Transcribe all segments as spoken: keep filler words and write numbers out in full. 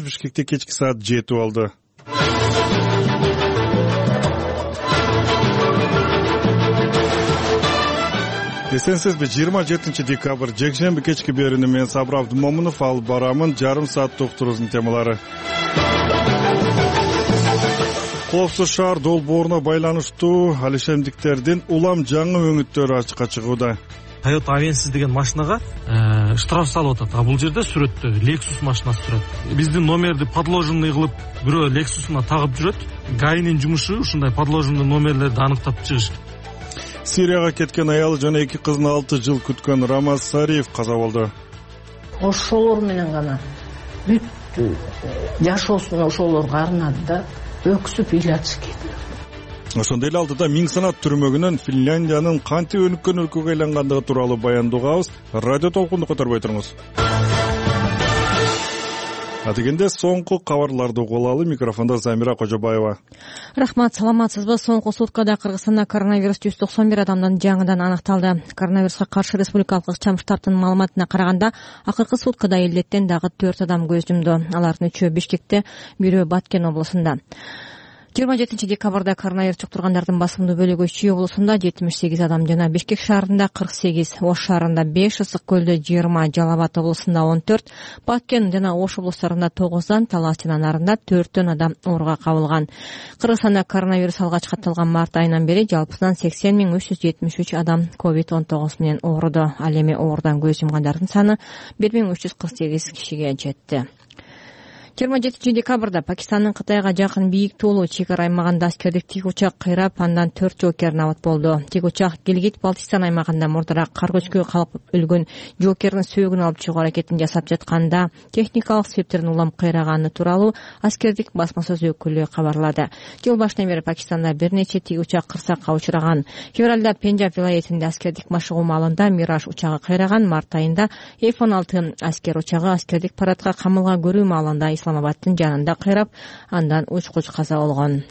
Бишкекте кечки саат жети болду. Эсенсизби, жыйырма жетинчи декабрь жекшемби кечки берүүнү мен Сабыр Абдымомунов алып барамын. Жарым саат токтурубуздун темалары. Коопсуз шаар долбооруна байланыштуу алишемдиктердин улам жаңы өңүттөрү ачыкка чыгууда. Toyota Avensis деген машинага штраф салып атат. А бул жерде сүрөттө Lexus машинасы турат. Биздин номерди подложенный кылып бирөө Lexus'уна тагып жүрөт. ГАИнин жумушу ушундай подложенный номерлерди аныктап чыгыш. Сирияга кеткен аял жана эки кызын алты жыл күткөн Рамаз Сариев каза болду. Ошолор менен гана бүт жашоосун ошолорго арнады да өксүп ыйлачы кетти. Ошондой эле алдыда миң санат түрмөгүнөн Финляндиянын кантип өнүккөн өлкөгө айлангандыгы тууралуу баяндообуз. Радио толкунду которбой туруңуз. Адегенде соңку кабарларды угуп алалы. Микрофондо Замира Кожобаева. Рахмат, саламатсызбы? Соңку суткада Кыргызстанда коронавирус жүз токсон бир адамдан жаңыдан аныкталды. Коронавируска каршы республикалык ыкчам штабтын маалыматына караганда, акыркы суткада элдеттен дагы төрт адам көз жумду. Алардын үчөө Бишкекте, бирөө Баткен облусунда. жыйырма жетинчи декабрда коронавирус жуктургандардын басымдуу бөлүгү Чүй облусунда жетимиш сегиз адам жана Бишкек шаарында кырк сегиз, Ош шаарында беш, Ысык көлдө жыйырма, Жалал Абад облусунда он төрт, Баткен жана Ош облустарында тогуздан, Талас жана Нарында төрттөн адам ооруга кабылган. Кыргызстанда коронавирус алгач катталган март айынан бери жалпысынан сексен миң үч жүз жетимиш үч адам ковид он тогуз менен ооруду. Ал эми оорудан көз жумгандардын саны бир миң үч жүз кырк сегиз кишиге жетти. жыйырма жетинчи декабрда Пакистандын Кытайга жакын бийик тоолуу чек ара аймагында аскердик тик учак кыйрап, андан төрт жоокер набат болду. Тик учак Гилгит Балтистан аймагында мурдараак кар көчкү калып өлгөн жоокердин сөөгүн алып чыгуу аракетин жасап жатканда техникалык себептерден улам кыйраганы тууралуу аскердик басма сөз өкүлү кабарлады. Жыл башынан бери Пакистанда бир нече тик учак кырсакка учураган. Февралда Пенджаб вилаятында аскердик машыгуу маалында Мираж учагы кыйраган. Март айында эф он алты аскер учагы аскердик парадка камылга көрүү маалында Исламабадтын жанында кыйрап, андан учкуч каза болгон.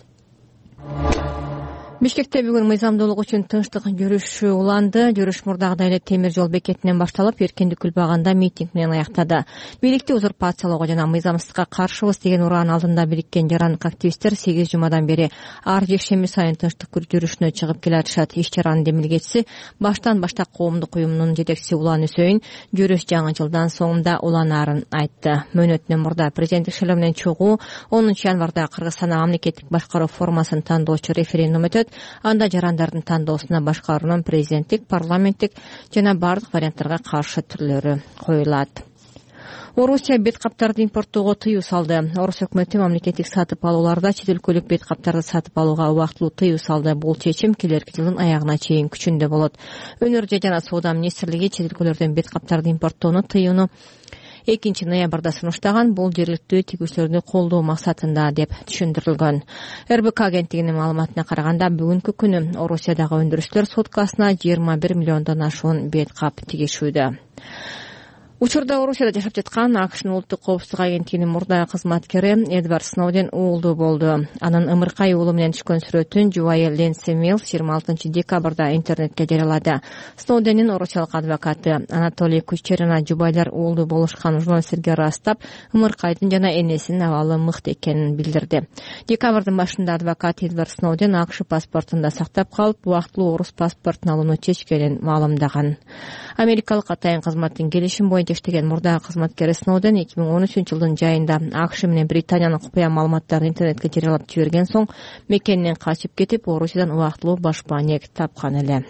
Бишкекте бүгүн мыйзамдуулук үчүн тынчтык жүрүшү уланды. Жүрүш мурдагыдай эле темир жол бекетинен башталып, эркиндик күлбаганда митинг менен аяктады. Бийликти узурпациялоого жана мыйзамсыздыкка каршыбыз деген ураан алдында бириккен жарандык активисттер сегиз жумадан бери ар жекшемби сайын тынчтык жүрүшүнө чыгып келатышат. Иш чаранын демилгечиси баштан баштап коомдук уюмунун жетекчиси Улан Үсөйүн жүрүш жаңы жылдан соңунда уланаарын айтты. Мөөнөтүнөн мурда президенттик шайлоо менен чогуу онунчу январда Кыргызстанда мамлекеттик башкаруу формасын тандоочу референдум өтөт. Анда жарандардын тандоосуна башкаруунун президенттик, парламенттик жана бардык варианттарга каршы түрлөрү коюлат. Орусия бет каптарды импорттоого тыюу салды. Орус өкмөтү мамлекеттик сатып алууларда чет өлкөлүк бет каптарды сатып алууга убактылуу тыюу салды. Бул чечим келерки жылдын аягына чейин күчүндө болот. Өнөр жана соода министрлиги чет өлкөлөрдөн бет каптарды импорттоону тыюуну экинчи ноябрда сунуштаган. Бул жергиликтүү тигүүчүлөрдү колдоо максатында деп түшүндүрүлгөн. эр бэ ка агенттигинин маалыматына караганда бүгүнкү күнү Орусиядагы өндүрүштөр суткасына жыйырма бир миллиондон ашуун бет кап тигишүүдө. Учурда Орусияда жашап жаткан АКШнын улуттук коопсуздук агенттигинин мурдагы кызматкери Эдвард Сноуден уулдуу болду. Анын ымыркай уулу менен түшкөн сүрөтүн жубайы Ленси Милс жыйырма алтынчы декабрда интернетке жарыялады. Сноудендин орусиялык адвокаты Анатолий Кучерина жубайлар уулдуу болушкан журналисттерге ырастап, ымыркайдын жана энесинин абалы мыкты экенин билдирди. Декабрдын башында адвокат Эдвард Сноуден АКШ паспортун да сактап калып, убактылуу орус паспортун алууну чечкенин маалымдаган. Америкалык атайын кызматтын келишим боюнча иштеген мурдагы кызматкери Сноуден эки миң он үчүнчү жылдын жайында АКШ менен Британиянын купуя маалыматтарын интернетке жарыялап жиберген соң мекенинен качып кетип, Орусиядан убактылуу башпаанек тапкан эле.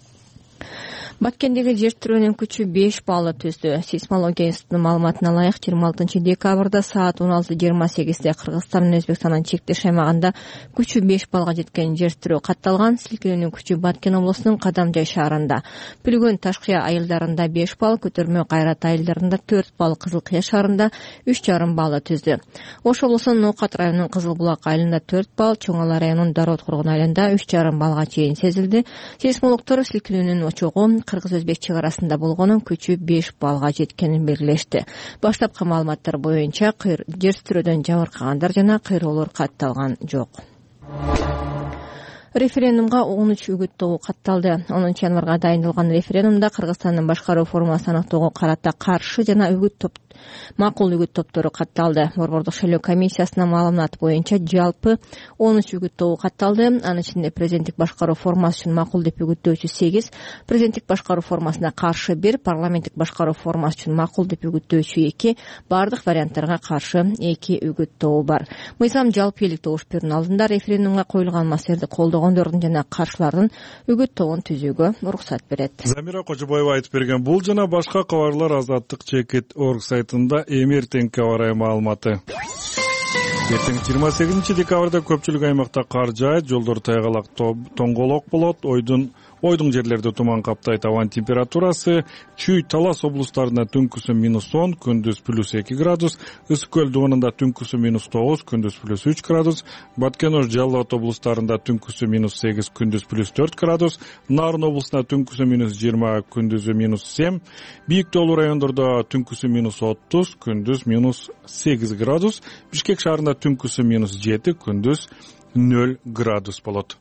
Баткендеги жер тирөөнүн күчү беш баллы түздү. Сейсмология институтунун маалыматына ылайык жыйырма алтынчы декабрда саат он алты жыйырма сегизде Кыргызстан менен Өзбекстандын чектеш аймагында күчү беш баллга жеткен жер тирөө катталган. Силкинүүнүн күчү Баткен облусунун Кадамжай шаарында, Пүлгөн Ташкыя айылдарында беш балл, Көтөрмө Кайрат айылдарында төрт балл, Кызыл Кыя шаарында үч жарым баллы түздү. Ош облусунун Ноокат районунун Кызыл Булак айылында төрт балл, Чоң Ала районунун Дароот Кургун айылында үч жарым баллга чейин сезилди. Сейсмологдор силкинүүнүн очогу Кыргыз-Өзбек чек арасында болгонун күчү беш баллга жеткенин белгилешти. Баштапкы маалыматтар боюнча жер тирөөдөн жабыркагандар жана кыйроолор катталган жок. Референдумга он үч үгүт тогуу катталды. онунчу январга дайындалган референдумда Кыргызстандын башкаруу формасы аныктоого карата каршы жана үгүт топ макул үгүт топтору катталды. Борбордук шайлоо комиссиясынын маалыматы боюнча жалпы он үч үгүт тогуу катталды. Анын ичинде президенттик башкаруу формасы үчүн макул деп үгүттөөчү сегиз, президенттик башкаруу формасына каршы бир, парламенттик башкаруу формасы үчүн макул деп үгүттөөчү эки, бардык варианттарга каршы эки үгүт тогуу бар. Мыйзам жалпы элдик добуш берүүнүн алдында референдумга коюлган маселелерди колдогондордун жана каршылардын үгүт тобун түзүүгө уруксат берет. Замира Кожобаева айтып берген бул жана башка кабарлар Азаттык чекит точка орг сайтында эми эртеңки аба ырайы маалыматы. Эртең жыйырма сегизинчи декабрда көпчүлүк аймакта кар жаайт, жолдор тайгалак тоңголок болот, ойдун ойдун жерлерде туман каптайт. Абанын температурасы Чүй, Талас облустарында түнкүсү минус он, күндүз плюс эки градус, Ысык көл дуунунда түнкүсү минус тогуз, күндүз плюс үч градус, Баткен-Ош, Жалал Абад облустарында түнкүсү минус сегиз, күндүз плюс төрт градус, Нарын облусунда түнкүсү минус жыйырма, күндүзү минус семь, Бийик Тоолуу райондордо түнкүсү минус отуз, күндүз минус сегиз градус, Бишкек шаарында түнкүсү минус жети, күндүз нөл градус болот.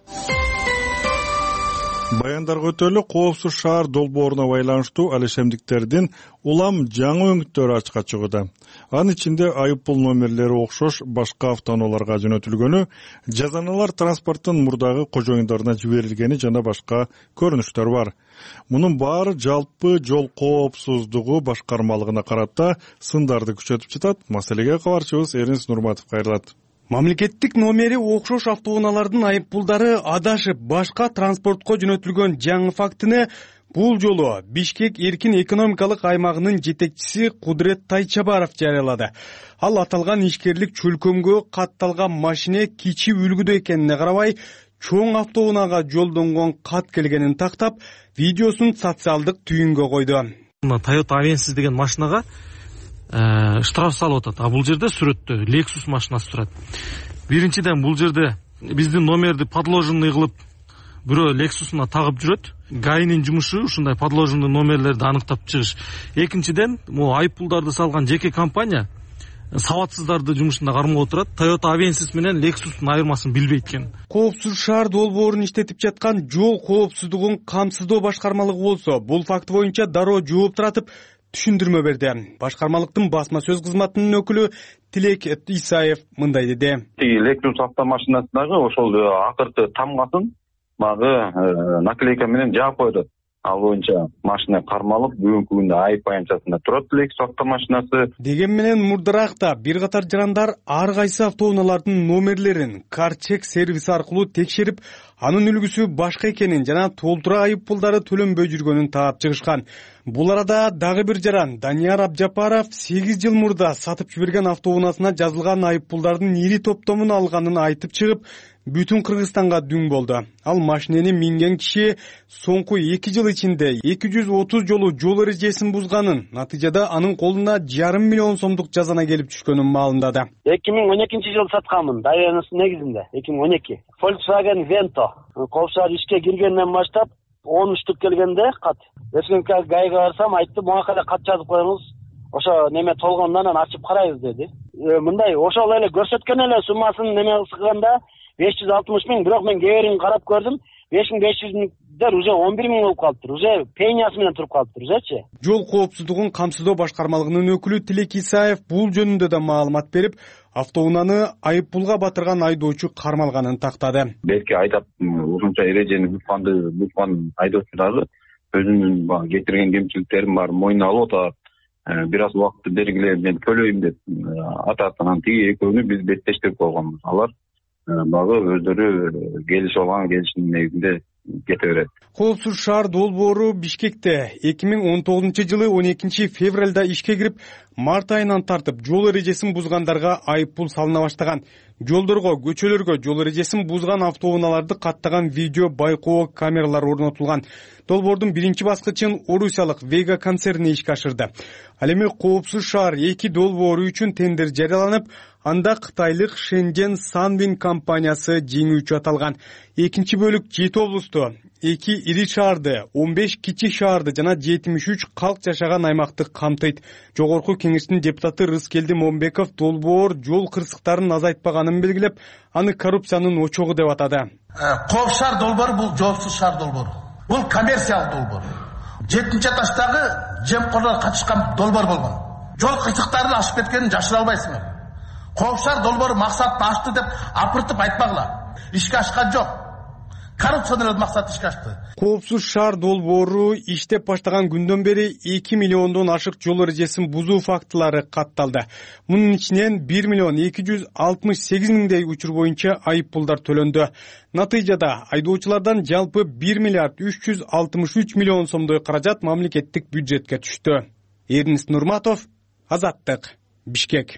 Баяндарга өтөлү коопсуз шаар долбооруна байланыштуу алешемдиктердин улам жаңы өңүттөрү ачыкка чыгууда. Анын ичинде айыппул номерлери окшош башка автоунааларга жөнөтүлгөнү, жазаналар транспорттун мурдагы кожоюндарына жиберилгени жана башка көрүнүштөр бар. Мунун баары жалпы жол коопсуздугу башкармалыгына карата сындарды күчөтүп жатат. Маселеге кабарчыбыз Эринс Нурматов кайрылат. Мамлекеттик номери окшош автоунаалардын айыппулдары адашып башка транспортко жөнөтүлгөн жаңы фактыны бул жолу Бишкек эркин экономикалык аймагынын жетекчиси Кудурет Тайчабаров жарыялады. Ал аталган ишкерлик чөлкөмгө катталган машине кичи үлгүдө экенине карабай, чоң автоунаага жолдонгон кат келгенин тактап, видеосун социалдык түйүнгө койду. Toyota Avensis деген машинага штраф салып атат. А бул жерде сүрөттө Lexus машинасы турат. Биринчиден бул жерде биздин номерди подложенный кылып бирөө Lexus'уна тагып жүрөт. ГАИнин жумушу ушундай подложенный номерлерди аныктап чыгыш. Экинчиден, могу айыппулдарды салган жеке компания сабатсыздарды жумушунда кармап отурат. Toyota Avensis менен Lexus'ун айырмасын билбейт экен. Коопсуз шаар долбоорун иштетип жаткан жол коопсуздугун камсыздоо башкармалыгы болсо, бул факт боюнча дароо жооп таратып түшүндүрмө берди. Башкармалыктын басма сөз кызматынын өкүлү Тилек Исаев мындай деди. Lexus автомашинасындагы ошол акыркы тамгасын магы наклейка менен жаап койду. Ал боюнча машина кармалып, бүгүнкү күндө айып аянтчасында турат Lexus автомашинасы. Деген менен мурдаракта бир катар жарандар ар кайсы автоунаалардын номерлерин карчек сервис аркылуу текшерип, анын үлгүсү башка экенин жана толтура айыппулдары төлөнбөй жүргөнүн таап чыгышкан. Бул арада дагы бир жаран Данияр Абжапаров сегиз жыл мурда сатып жиберген автоунаасына жазылган айыппулдардын ири топтомун алганын айтып чыгып, бүтүн Кыргызстанга дүң болду. Ал машинени минген киши соңку эки жыл ичинде эки жүз отуз жолу жол эрежесин бузганын, натыйжада анын колуна жарым миллион сомдук жазана келип түшкөнүн маалындады. эки миң он экинчи жылы сатканмын, даянысы негизинде, эки миң он эки. Volkswagen Vento. Коопсуз ишке киргенден баштап он үчтүк келгенде кат. Республика ГАИга барсам, айтты, буга эле кат жазып коюңуз. Ошо неме толгондон анан ачып карайбыз деди. Мындай ошол эле көрсөткөн эле суммасын неме кылганда беш жүз алтымыш миң, бирок мен кеберин карап көрдүм. беш миң беш жүздер уже он бир миң болуп калыптыр. Уже пениясы менен туруп калыптыр, ужечи. Жол коопсуздугун камсыздоо башкармалыгынын өкүлү Тилек Исаев бул жөнүндө да маалымат берип, автоунааны айыппулга батырган айдоочу кармалганын тактады. Белки айдап ушунча эрежени бузганды бузган айдоочу дагы өзүнүн кетирген кемчиликтерин бар мойнуна алып атат. Бир аз убакытты бергиле мен төлөйм деп атат. Анан тиги экөөнү биз беттештирип койгонбуз. Алар багы өздөрү келишип алган келишимдин негизинде кете берет. Коопсуз шаар долбоору Бишкекте эки миң он тогузунчу жылы он экинчи февралда ишке кирип, март айынан тартып жол эрежесин бузгандарга айыппул салына баштаган. Жолдорго, көчөлөргө жол эрежесин бузган автоунааларды каттаган видео байкоо камералар орнотулган. Долбоордун биринчи баскычын Орусиялык Vega концерни ишке ашырды. Ал эми коопсуз шаар эки долбоору үчүн тендер жарыяланып, анда кытайлык Shenzhen Sunwin компаниясы жеңүүчү аталган. Экинчи бөлүк жети облусту, эки ири шаарды, он беш кичи шаарды жана жетимиш үч калк жашаган аймакты камтыйт. Жогорку кеңештин депутаты Рыскелди Момбеков долбоор жол кырсыктарын азайтпаганын белгилеп, аны коррупциянын очогу деп атады. Кооп шаар долбоору бул жоопсуз шаар долбоору. Бул коммерциялык долбоор. жетинчи этаждагы жемкорлор катышкан долбоор болгон. Жол кырсыктарын ашып кеткенин жашыра албайсыңар. Кооп шаар долбоору максатты ашты деп апыртып айтпагыла. Ишке ашкан жок. Коррупциянын максаты ишке ашты. Коопсуз шаар долбоору иштеп баштаган күндөн бери эки миллиондон ашык жол эрежесин бузуу фактылары катталды. Мунун ичинен бир миллион эки жүз алтымыш сегиз миңдей учур боюнча айып пулдар төлөндү. Натыйжада айдоочулардан жалпы бир миллиард үч жүз алтымыш үч миллион сомдой каражат мамлекеттик бюджетке түштү. Эрнис Нурматов, Азаттык, Бишкек.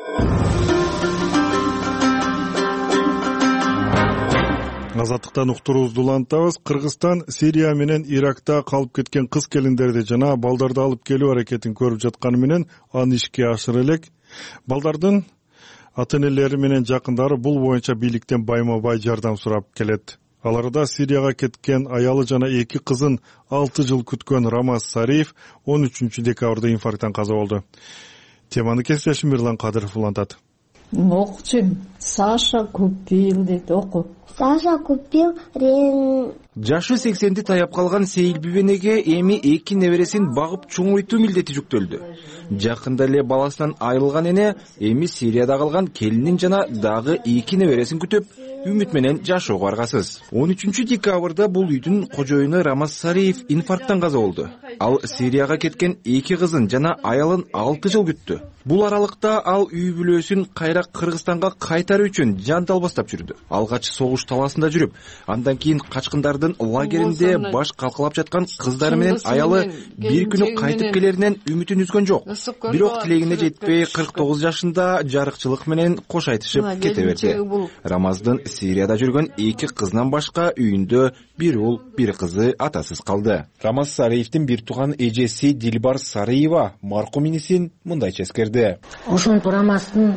Азаттыктан уктуруубузду улантабыз. Кыргызстан Сирия менен Иракта калып кеткен кыз келиндерди жана балдарды алып келүү аракетин көрүп жатканы менен аны ишке ашыра элек. Балдардын ата-энелери менен жакындары бул боюнча бийликтен байма-бай жардам сурап келет. Аларда Сирияга кеткен аялы жана эки кызын алты жыл күткөн Рамаз Сариев он үчүнчү декабрда инфаркттан каза болду. Теманы кесиптешим Мирлан Кадыров улантат. Окчум Саша купил дейт, оку. Саша купил рен. Жашы сексенди таяп калган Сейил Бибенеге эми эки небересин багып чоңойтуу милдети жүктөлдү. Жакында эле баласынан айрылган эне эми Сирияда калган келинин жана дагы эки небересин күтүп, үмүт менен жашоого аргасыз. он үчүнчү декабрда бул үйдүн кожоюну Рамаз Сариев инфаркттан каза болду. Ал Сирияга кеткен эки кызын жана аялын алты жыл күттү. Бул аралыкта ал үй бүлөсүн кайра Кыргызстанга кайтаруу үчүн жан талбастап жүрдү. Алгач согуш таласында жүрүп, андан кийин качкындардын лагеринде баш калкалап жаткан кыздары менен аялы бир күнү кайтып келеринен үмүтүн үзгөн жок. Бирок тилегине жетпей кырк тогуз жашында жарыкчылык менен кош айтышып кете берди. Рамаздын Сирияда жүргөн эки кызынан башка үйүндө бир уул, бир кызы атасыз калды. Рамаз Сариевдин бир тууган эжеси Дилбар Сариева маркум инисин мындайча эскерди. Ошонтип Рамаздын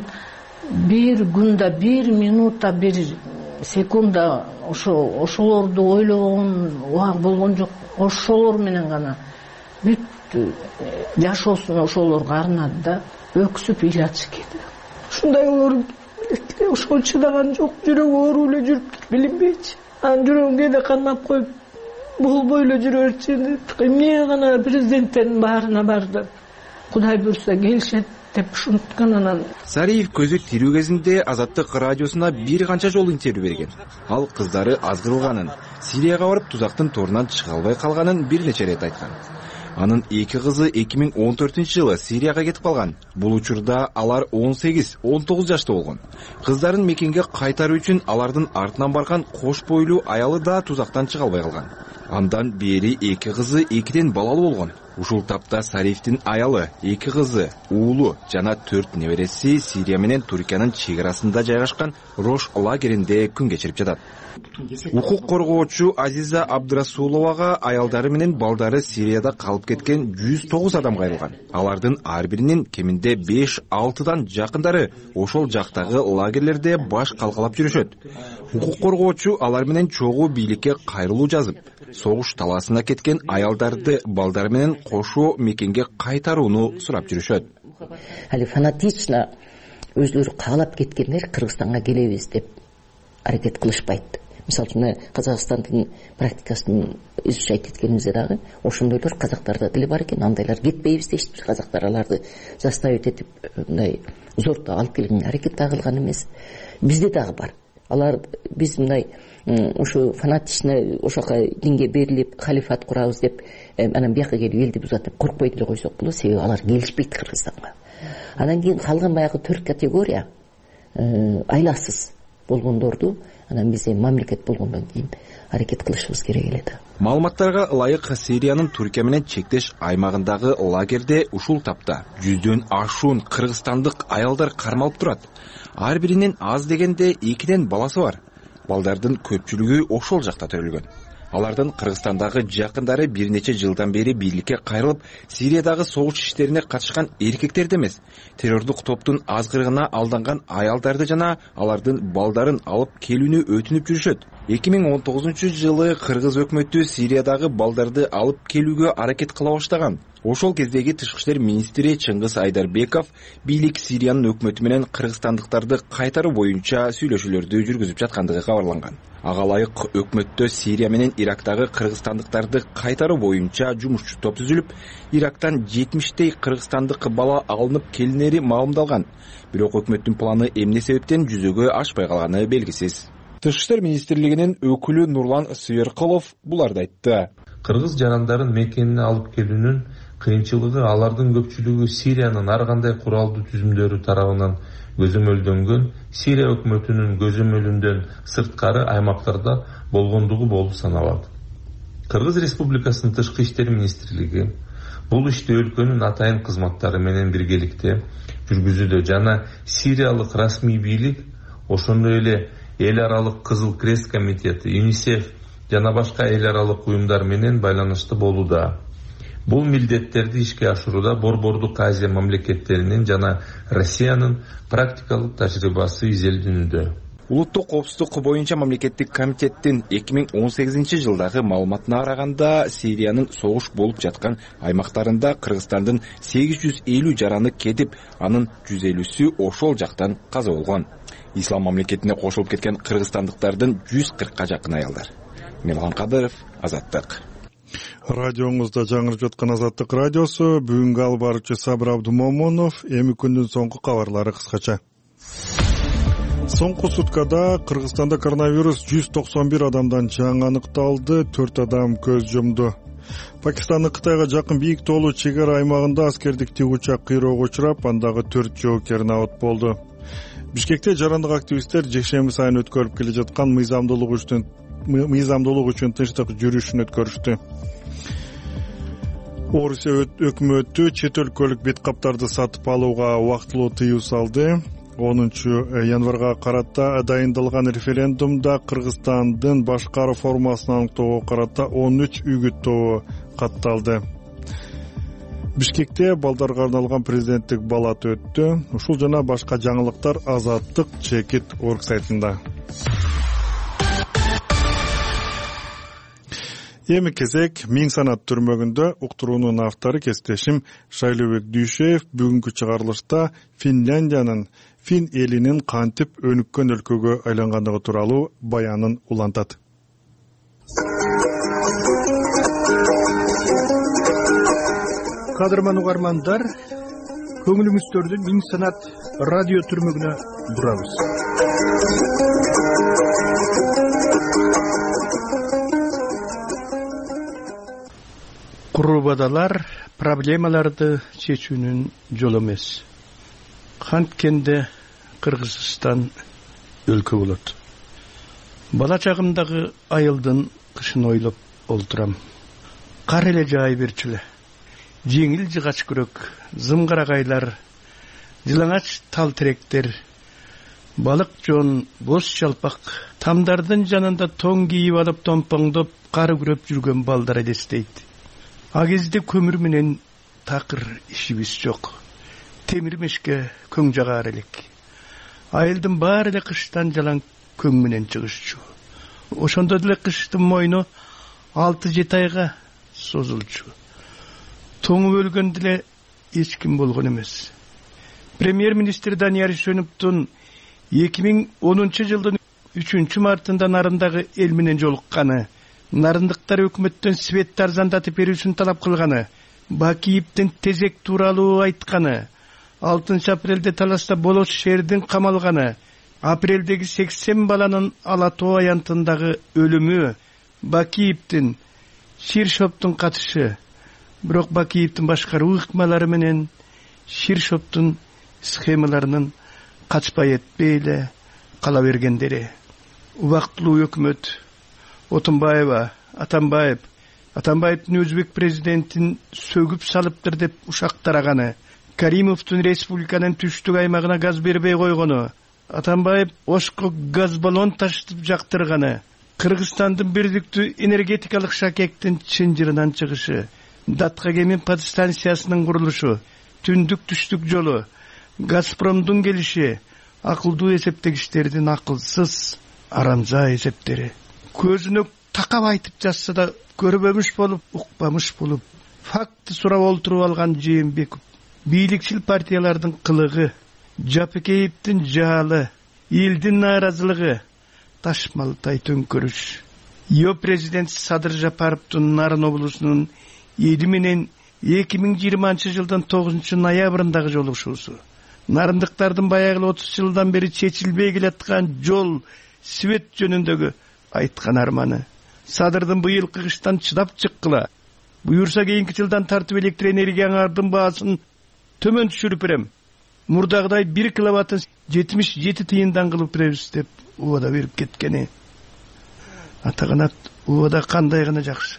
бир күндө, бир минутта, бир секунда ошо ошолорду ойлогон убак болгон жок. Ошолор менен гана бүт жашоосун ошолорго арнады да, өксүп ыйлачы келди. Ушундай оор ошол чыдаган жок, жүрөгү оору эле жүрүп билинбейчи. Анын жүрөгүн кээде канап коюп болбой эле жүрөрчү. Эмне гана президенттин баарына барды. Кудай буйрса келишет деп ушунткан. Анан Сариев көзү тирүү кезинде Азаттык радиосуна бир канча жолу интервью берген. Ал кыздары азгырылганын, Сирияга барып тузактын торунан чыга албай калганын бир нече рет айткан. Анын эки кызы эки миң он төртүнчү жылы Сирияга кетип калган. Бул учурда алар он сегиз он тогуз жашта болгон. Кыздарын мекенге кайтаруу үчүн алардын артынан барган кош бойлуу аялы да тузактан чыга албай калган. Андан бери эки кызы экиден балалуу болгон. Ушул тапта Сариевдин аялы, эки кызы, уулу жана төрт небереси Сирия менен Туркиянын чек арасында жайгашкан Рош лагеринде күн кечирип жатат. Укук коргоочу Азиза Абдрасуловага аялдары менен балдары Сирияда калып кеткен жүз тогуз адам кайрылган. Алардын ар биринин кеминде беш алтыдан жакындары ошол жактагы лагерлерде баш калкалап жүрүшөт. Укук коргоочу алар менен чогуу бийликке кайрылуу жазып, согуш таласына кеткен аялдарды балдары менен кошо мекенге кайтарууну сурап жүрүшөт. Али фанатично өзлөрү каалап кеткендер Кыргызстанга келебиз деп аракет кылышпайт. Мисалы үчүн Казакстандын практикасын изучать эткенибизде дагы ошондойлор казактарда деле бар экен. Андайлар кетпейбиз дейт. Казактар аларды заставить этип мындай зорто алып келген аракет кылган эмес. Бизде дагы бар. Алар биз мындай ошо фанатично ошока динге берилип халифат курабыз деп анан бияка келип элди бузат деп коркпой деле койсок болот. Себеби алар келишпейт Кыргызстанга. Анан кийин калган баягы төрт категория айласыз болгондорду анан биз мамлекет болгондон кийин аракет кылышыбыз керек эле да. Маалыматтарга ылайык Сириянын Түркия менен чектеш аймагындагы лагерде ушул тапта жүздөн ашуун кыргызстандык аялдар кармалып турат. Ар биринин аз дегенде экиден баласы бар. Балдардын көпчүлүгү ошол жакта төрөлгөн. Алардын Кыргызстандагы жакындары бир нече жылдан бери бийликке кайрылып, Сириядагы согуш иштерине катышкан эркектерди эмес, террордук топтун азгырыгына алданган аялдарды жана алардын балдарын алып келүүнү өтүнүп жүрүшөт. эки миң он тогузунчу жылы Кыргыз өкмөтү Сириядагы балдарды алып келүүгө аракет кыла баштаган. Ошол кездеги тышкы иштер министри Чыңгыз Айдарбеков бийлик Сириянын өкмөтү менен кыргызстандыктарды кайтаруу боюнча сүйлөшүүлөрдү жүргүзүп жаткандыгы кабарланган. Ага ылайык өкмөттө Сирия менен Ирактагы кыргызстандыктарды кайтаруу боюнча жумушчу топ түзүлүп, Ирактан жетимиштей кыргызстандык бала алынып келинери маалымдалган. Бирок өкмөттүн планы эмне себептен жүзөгө ашпай калганы белгисиз. Тышкы иштер министрлигинин өкүлү Нурлан Сыйыркулов буларды айтты. Кыргыз жарандарын мекенине алып келүүнүн кыйынчылыгы алардын көпчүлүгү Сириянын ар кандай куралдуу түзүмдөрү тарабынан көзөмөлдөнгөн, Сирия өкмөтүнүн көзөмөлүндөн сырткары аймактарда болгондугу болуп саналат. Кыргыз Республикасынын тышкы иштер министрлиги бул ишти өлкөнүн атайын кызматтары менен биргеликте жүргүзүүдө жана сириялык расмий бийлик, ошондой эле эл аралык Кызыл Крест комитети, ЮНИСЕФ жана башка эл аралык уюмдар менен байланышты болууда. Бул милдеттерди ишке ашырууда Борбордук Азия мамлекеттеринин жана Россиянын практикалык тажрыйбасы изелденүүдө. Улуттук коопсуздук боюнча мамлекеттик комитеттин эки миң он сегизинчи жылдагы маалыматына караганда, Сириянын согуш болуп жаткан аймактарында Кыргызстандын сегиз жүз элүү жараны кетип, анын жүз элүүсү ошол жактан каза болгон. Ислам мамлекетине кошулуп кеткен кыргызстандыктардын жүз кыркка жакын аялдар. Мелган Кадыров, Азаттык. Радиоңузда жаңырып жаткан Азаттык радиосу. Бүгүнкү алып баруучу Сабыр Абдумомунов. Эми күндүн соңку кабарлары кыскача. Соңку суткада Кыргызстанда коронавирус жүз токсон бир адамдан жаңы аныкталды, төрт адам көз жумду. Пакистандын Кытайга жакын бийик тоолуу чек ара аймагында аскердик тик учак кыйроого учурап, андагы төрт жоокер набат болду. Бишкекте жарандык активисттер жекшемби сайын өткөрүлүп келе жаткан мыйзамдуулук үчүн мыйзамдуулук үчүн тынчтык жүрүшүн өткөрүштү. Орусия өкмөтү чет өлкөлүк бет каптарды сатып алууга убактылуу тыюу салды. онунчу январга карата дайындалган референдумда Кыргызстандын башкаруу формасына аныктоого карата он үч үгүттөө катталды. Бишкекте балдарга арналган президенттик балат өттү. Ушул жана башка жаңылыктар Азаттык чекит орг сайтында. Эми кезек Миң санат түрмөгүндө уктуруунун автору кесиптешим Шайлообек Дүйшеев бүгүнкү чыгарылышта Финляндиянын фин элинин кантип өнүккөн өлкөгө айлангандыгы тууралуу баянын улантат. Кадырман угармандар, көңүлүңүздөрдү Миң санат радио түрмөгүнө бурабыз. Курубадалар проблемаларды чечүүнүн жолу эмес. Канткенде Кыргызстан өлкө болот. Бала чагымдагы айылдын кышын ойлоп олтурам. Кар эле жаай берчүлө. Жеңил жыгач күрөк, зымгарагайлар, жылаңач тал теректер, балык жон, боз чалпак, тамдардын жанында тоң кийип алып томпоңдоп, кары күрөп жүргөн балдар элестейт. А кезде көмүр менен такыр ишибиз жок. Темир мешке көң жагар элек. Айылдын баары эле кыштан жалаң көң менен чыгышчу. Ошондо деле кыштын мойну алты жети айга созулчу. Тоңуп өлгөн деле эч ким болгон эмес. Премьер-министр Данияр Ишөновдун эки миң онунчу жылдын үчүнчү мартында Нарындагы эл менен жолукканы, нарындыктар өкмөттөн свет арзандатып берүүсүн талап кылганы, Бакиевдин тезек тууралуу айтканы, алтынчы апрелде Таласта Болот шээрдин камалганы, апрелдеги сексен баланын Ала Тоо аянтындагы өлүмү, Бакиевдин Ширшоптун катышы. Бирок Бакиевдин башкаруу ыкмалары менен Ширшоптун схемаларынын качпай этпей эле кала бергендери. Убактылуу өкмөт Отунбаева, Атамбаев, Атамбаевдин өзбек президентин сөгүп салыптыр деп ушак тараганы, Каримовдун республиканын түштүк аймагына газ бербей койгону, Атамбаев Ошко газ баллон таштырып жактырганы, Кыргызстандын бирдиктүү энергетикалык шакектин чынжырынан чыгышы, Датка-Кемин подстанциясынын курулушу, түндүк түштүк жолу, Газпромдун келиши, акылдуу эсептегичтердин акылсыз, арамза эсептери. Көзүнө такап айтып жатса да көрбөмүш болуп, укпамыш болуп, факты сурап олтуруп алган Жээнбеков бийликчил партиялардын кылыгы, Жапекеевдин жаалы, элдин нааразылыгы, ташмалтай төңкөрүш. Йо президент Садыр Жапаровдун Нарын облусунун эли менен эки миң жыйырманчы жылдын тогузунчу ноябрындагы жолугушуусу, нарындыктардын баягы отуз жылдан бери чечилбей келаткан жол, свет жөнүндөгү айткан арманы. Садырдын быйылкы кыштан чыдап чыккыла, буюрса кийинки жылдан тартып электр энергиянын баасын төмөн түшүрүп берем. Мурдагыдай бир киловаттын жетимиш жети тыйындан кылып беребиз деп убада берип кеткени. Атаганат убада кандай гана жакшы.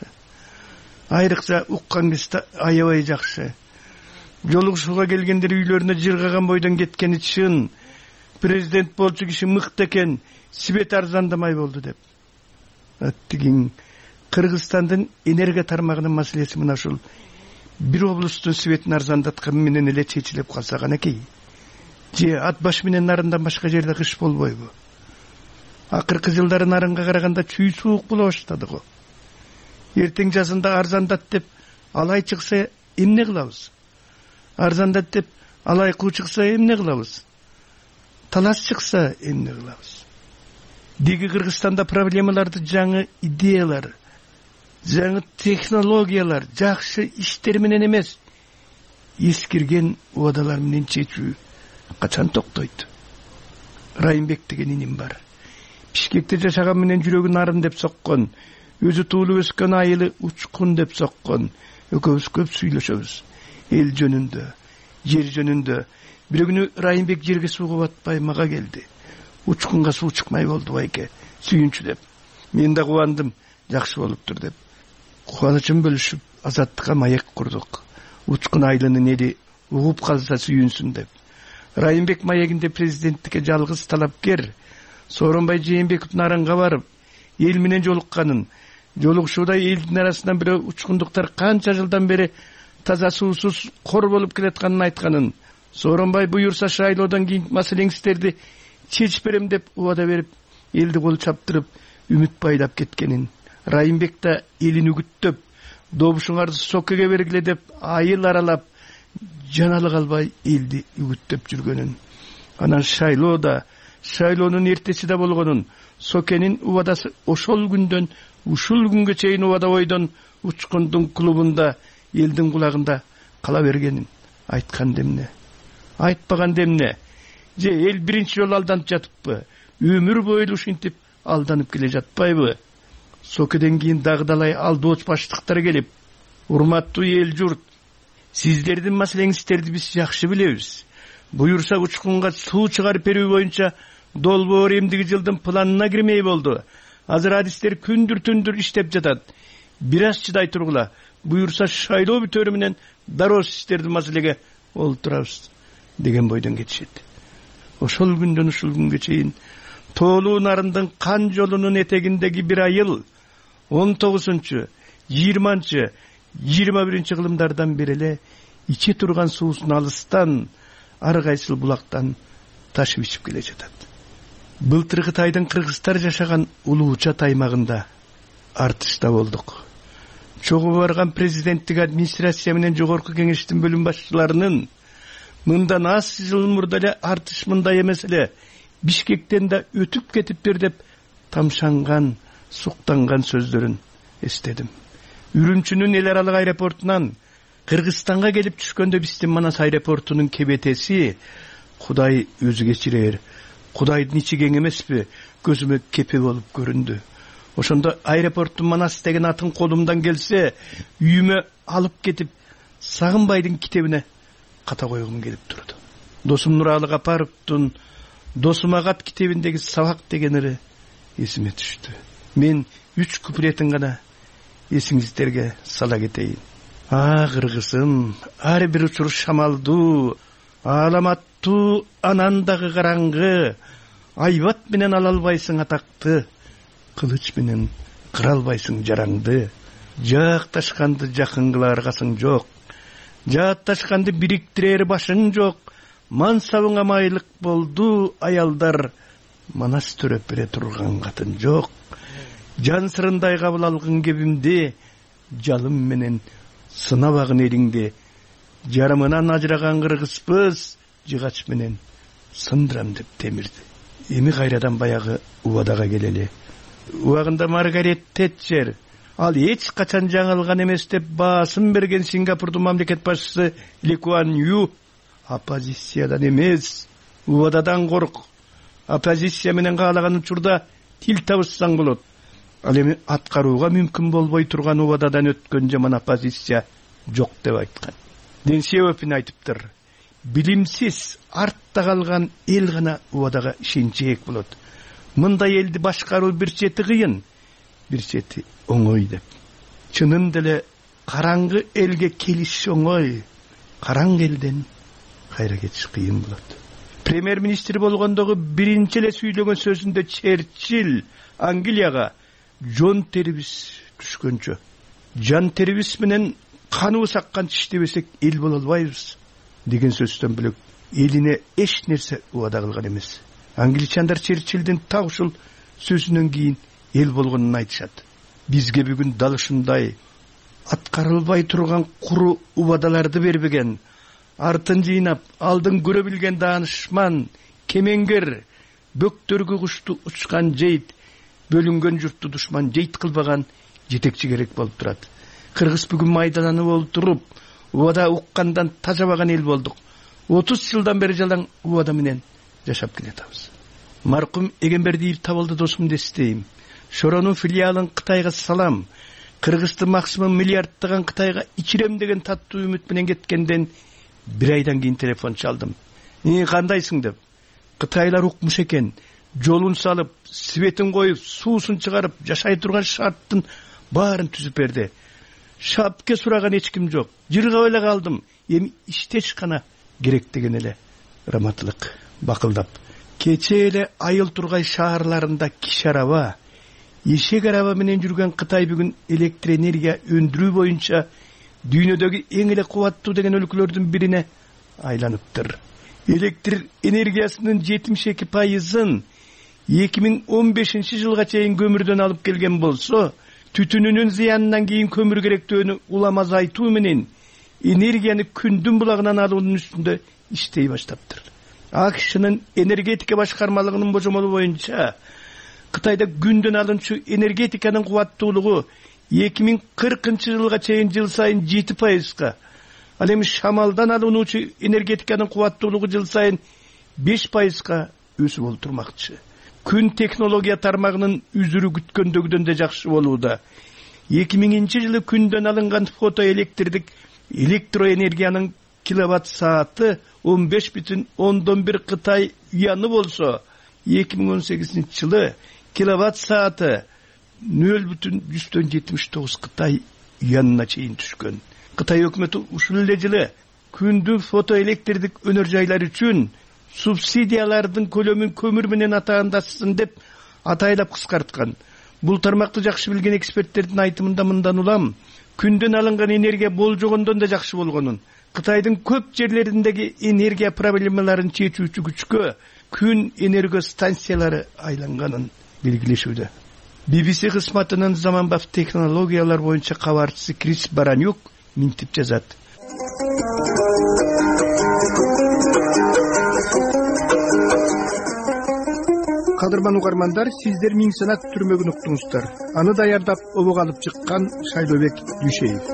Айрыкча уккан кезде аябай жакшы. Жолугушууга келгендер үйлөрүнө жыргаган бойдон кеткени чын. Президент болчу киши мыкты экен, свет арзандамай болду деп. Аттигин Кыргызстандын энергия тармагынын маселеси мына ушул бир облустун светин арзандаткан менен эле чечилип калса канакей. Же ат баш менен нарындан башка жерде кыш болбойбу? Акыркы жылдары нарынга караганда чүй суук боло баштады го. Эртең жазында арзандат деп алай чыкса эмне кылабыз? Арзандат деп алай куу чыкса эмне кылабыз? Талаш чыкса эмне кылабыз? Диги Кыргызстанда проблемаларды жаңы идеялар, жаңы технологиялар, жакшы иштер менен эмес, эскирген убадалар менен чечүү качан токтойт? Райымбек деген иним бар. Бишкекте жашаган менен жүрөгү нарын деп соккон, өзү туулуп өскөн айылы учкун деп соккон. Экөөбүз көп сүйлөшөбүз. Эл жөнүндө, жер жөнүндө. Бир күнү Райымбек жерге сууга батпай мага келди. Учкунга суу чыкмай болду байке, сүйүнчү деп. Мен да кубандым, жакшы болуптур деп. Кубанычын бөлүшүп, азаттыкка маек курдук. Учкун айылынын эли угуп калса сүйүнсүн деп. Райымбек маегинде президенттикке жалгыз талапкер Сооронбай Жээнбеков Нарынга барып, эл менен жолукканын, жолугушууда элдин арасынан бирөө учкундуктар канча жылдан бери таза суусуз кор болуп келатканын айтканын, Сооронбай буюрса шайлоодон кийин маселеңиздерди чечип берем деп убада берип, элди кол чаптырып, үмүт байлап кеткенин, Райымбек да элин үгүттөп, добушуңарды соккеге бергиле деп айыл аралап, жаналы калбай элди үгүттөп жүргөнүн. Анан шайлоодо, шайлоонун эртеси да болгонун, Сокенин убадасы ошол күндөн ушул күнгө чейин убада бойдон учкундун клубунда элдин кулагында кала бергенин айткан демне? Айтпаган демне? Же эл биринчи жолу алданып жатыппы? Өмүр бою ушинтип алданып келе жатпайбы? Сокеден кийин дагыдалай алдооч баштыктар келип, урматтуу эл журт, сиздердин маселеңиздерди биз жакшы билебиз. Буюрса учкунга суу чыгарып берүү боюнча долбоор эмдиги жылдын планына кирмей болду. Азыр адистер күндүр түндүр иштеп жатат. Бир аз чыдай тургула. Буюрса шайлоо бүтөрү менен дароо сиздердин маселеге олтурабыз деген бойдон кетишет. Ошол күндөн ушул күнгө чейин тоолуу Нарындын кан жолунун этегиндеги бир айыл он тогузунчу, жыйырманчы, жыйырма биринчи кылымдардан бери эле иче турган суусун алыстан, ар кайсыл булактан ташып ичип келе жатат. Былтыр Кытайдын кыргыздар жашаган Улуучат аймагында артышта болдук. Чогуу барган президенттик администрация менен жогорку кеңештин бөлүм башчыларынын мындан аз жыл мурда эле артыш мындай эмес эле, Бишкектен да өтүп кетиптир деп тамшанган, суктанган сөздөрүн эстедим. Үрүмчүнүн эл аралык аэропортунан Кыргызстанга келип түшкөндө биздин Манас аэропортунун кебетеси Кудай өзү кечирер, Кудайдын ичи кең эмеспи, көзүмө кепе болуп көрүндү. Ошондо аэропорттун Манас деген атын колумдан келсе, үйүмө алып кетип, Сагынбайдын китебине ката койгум келип турду. Досум Нуралы Капаровдун Досум Агат китебиндеги сабак деген ыры эсиме түштү. Мен үч куплетин гана эсиңиздерге сала кетейин. А кыргызым, ар бир учур шамалдуу, аламаттуу, анандагы караңгы, айбат менен ала албайсың атакты, кылыч менен кыра албайсың жараңды. Жакташканды жакын кылар аргасың жок, жаатташканды бириктирер башың жок. Мансабыңа майлык болду аялдар, Манас төрөп бере турган катын жок. Жан сырындай кабыл алгын кебимди, жалым менен сынабагын элиңде жарымынан ажыраган кыргызбыз жыгач менен сындырам деп темирди. Эми кайрадан баягы убадага келели. Убагында Маргарет Тэтчер ал эч качан жаңылган эмес деп баасым берген Сингапурдун мамлекет башчысы Ли Куан Ю оппозициядан эмес, убададан корк. Оппозиция менен каалаган учурда тил табышсаң болот. Ал эми аткарууга мүмкүн болбой турган убададан өткөн жаман оппозиция жок деп айткан. Дэн Сяопин айтыптыр. Билимсиз артта калган эл гана убадага ишенчээк болот. Мындай элди башкаруу бир чети кыйын, бир чети оңой деп. Чынын деле караңгы элге келиш оңой, караңгы элден кайра кетиш кыйын болот. Премьер-министр болгондогу биринчи эле сүйлөгөн сөзүндө Черчилль Англияга жон терибиз түшкөнчө, жан терибиз менен каныбы саккан тиштебесек эл боло албайбыз деген сөздөн бөлөк элине эч нерсе убада кылган эмес. Англичандар Черчиллдин так ушул сөзүнөн кийин эл болгонун айтышат. Бизге бүгүн дал ушундай аткарылбай турган куру убадаларды бербеген, артын жыйнап алдын көрө билген даанышман, кемеңгер, бөктөргө кушту учкан жейт, бөлүнгөн журтту душман жейт кылбаган жетекчи керек болуп турат. Кыргыз бүгүн майдананып олтуруп, убада уккандан тажабаган эл болдук. отуз жылдан бери жалаң убада менен жашап келатабыз. Маркум Эгембердиев табылды досум дестейм. Шоронун филиалын Кытайга салам. Кыргызды максимум миллиардтаган Кытайга ичирем деген таттуу үмүт менен кеткенден бир айдан кийин телефон чалдым. "Ии кандайсың?" деп. Кытайлар укмуш экен. Жолун салып, светин коюп, суусун чыгарып, жашай турган шарттын баарын түзүп берди. Шапке сураган эч ким жок. Жыргап эле калдым. Эми иштеш гана керек деген эле. Раматылык бакылдап. Кече эле Айыл Тургай шаарларында киши араба, эшек араба менен жүргөн Кытай бүгүн электр энергия өндүрүү боюнча дүйнөдөгү эң эле кубаттуу деген өлкөлөрдүн бирине айланыптыр. Электр энергиясынын жетимиш эки пайызын эки миң он бешинчи жылга чейин көмүрдөн алып келген болсо, түтүнүнүн зыянынан кийин көмүр керектөөнү улам азайтуу менен энергияны күндүн булагынан алуунун үстүндө иштей баштаптыр. АКШнын энергетика башкармалыгынын божомолу боюнча Кытайда күндөн алынчу энергетиканын кубаттуулугу эки миң кыркынчы жылга чейин жыл сайын жети пайызга, ал эми шамалдан алынуучу энергетиканын кубаттуулугу жыл сайын беш пайызга өсүп олтурмакчы. Күн технология тармагынын үзүрү күткөндөгүдөн да жакшы болууда. эки миңинчи жылы күндөн алынган фотоэлектрдик электроэнергиянын киловатт сааты он беш бүтүн ондон бир Кытай юаны болсо, эки миң он сегизинчи жылы киловатт сааты нөл бүтүн жүздөн жетимиш тогуз Кытай юанына чейин түшкөн. Кытай өкмөтү ушул эле жылы күндү фотоэлектрдик өнөр жайлар үчүн субсидиялардын көлөмүн көмүр менен атаандасын деп атайлап кыскарткан. Бул тармакты жакшы билген эксперттердин айтымында мындан улам, күндөн алынган энергия болжогондон да жакшы болгонун, Кытайдын көп жерлериндеги энергия проблемаларын чечүүчү күчкө күн энергия станциялары айланганын белгилешүүдө. би би си кызматынын заманбап технологиялар боюнча кабарчысы Крис Баранюк минтип жазат. Кадырман угармандар, сиздер миң санат түрмөгүн уктуңуздар. Аны даярдап обого алып чыккан Шайлообек Дүйшеев.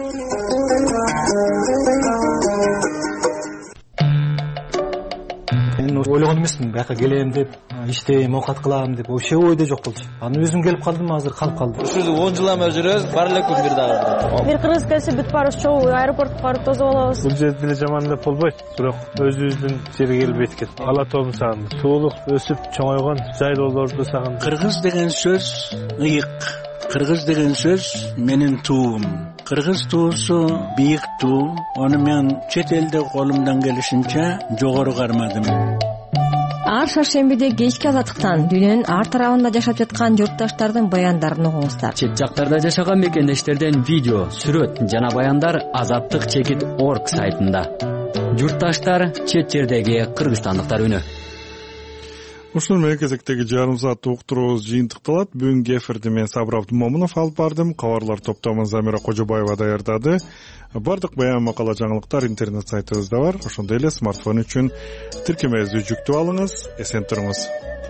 Мен ойлогон эмесмин, бияка келем деп, иштейм, оокат кылам деп, вообще ойдо жок болчу. Аны өзүм келип калдым, азыр калып калдым. Ушул он жылдан бери жүрөбүз, бар эле күн бир дагы. Бир кыргыз келсе бүт барыбыз чогуу аэропортко барып тосуп алабыз. Бул жерде деле жаман деп болбойт, бирок өзүбүздүн жерге келип эткет. Ала тоом сагындык, туулук өсүп чоңойгон жайлоолорду сагындык. Кыргыз деген сөз ыйык. Кыргыз деген сөз менин туум. Кыргыз туусу бийик туу. Ону мен чет элде колумдан келишинче жогору кармадым. Ар шаршембиде кечки азаттыктан дүйнөнүн ар тарабында жашап жаткан журтташтардын баяндарын угуңуздар. Чет жактарда жашаган мекендештерден видео, сүрөт жана баяндар азаттык чекит орг сайтында. Журтташтар, чет жердеги кыргызстандыктар үнү. Ушул менен кезектеги жарым сааттык уктуруубуз жыйынтыкталат. Бүгүнкү эфирди мен Сабыр Абдымомунов алып бардым. Кабарлар топтомун Замира Кожобаева даярдады. Бардык баян макала жаңылыктар интернет сайтыбызда бар. Ошондой эле смартфон үчүн тиркемебизди жүктөп алыңыз. Эсен туруңуз.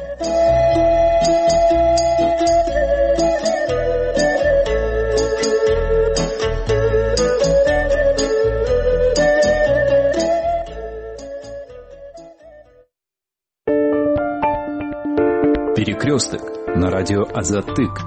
Перекресток на радио Азаттык.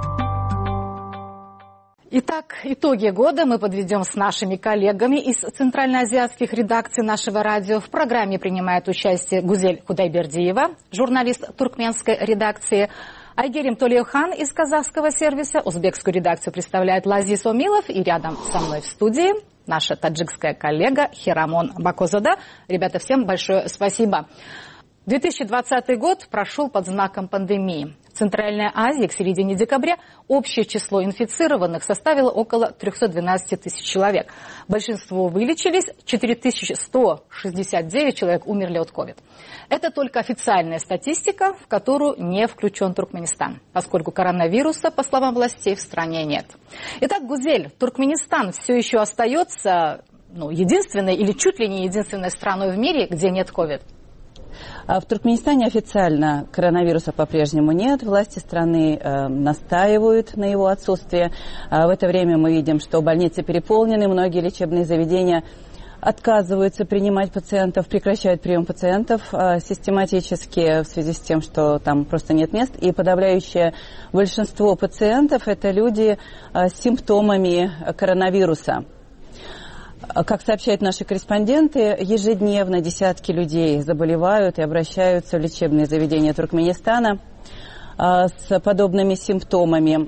Итак, итоги года мы подведем с нашими коллегами из центральноазиатских редакций нашего радио. В программе принимает участие Гузель Кудайбердиева, журналист туркменской редакции, Айгерим Толиохан из казахского сервиса, узбекскую редакцию представляет Лазис Омилов, и рядом со мной в студии наша таджикская коллега Хирамон Бакозада. Ребята, всем большое спасибо. две тысячи двадцатый год прошел под знаком пандемии. В Центральной Азии к середине декабря общее число инфицированных составило около триста двенадцать тысяч человек. Большинство вылечились, четыре тысячи сто шестьдесят девять человек умерли от ковид. Это только официальная статистика, в которую не включен Туркменистан, поскольку коронавируса, по словам властей, в стране нет. Итак, Гузель, Туркменистан все еще остается ну, единственной или чуть ли не единственной страной в мире, где нет ковид? В Туркменистане официально коронавируса по-прежнему нет. Власти страны э, настаивают на его отсутствии. А в это время мы видим, что больницы переполнены, многие лечебные заведения отказываются принимать пациентов, прекращают прием пациентов э, систематически в связи с тем, что там просто нет мест. И подавляющее большинство пациентов – это люди э, с симптомами коронавируса. Как сообщают наши корреспонденты, ежедневно десятки людей заболевают и обращаются в лечебные заведения Туркменистана с подобными симптомами.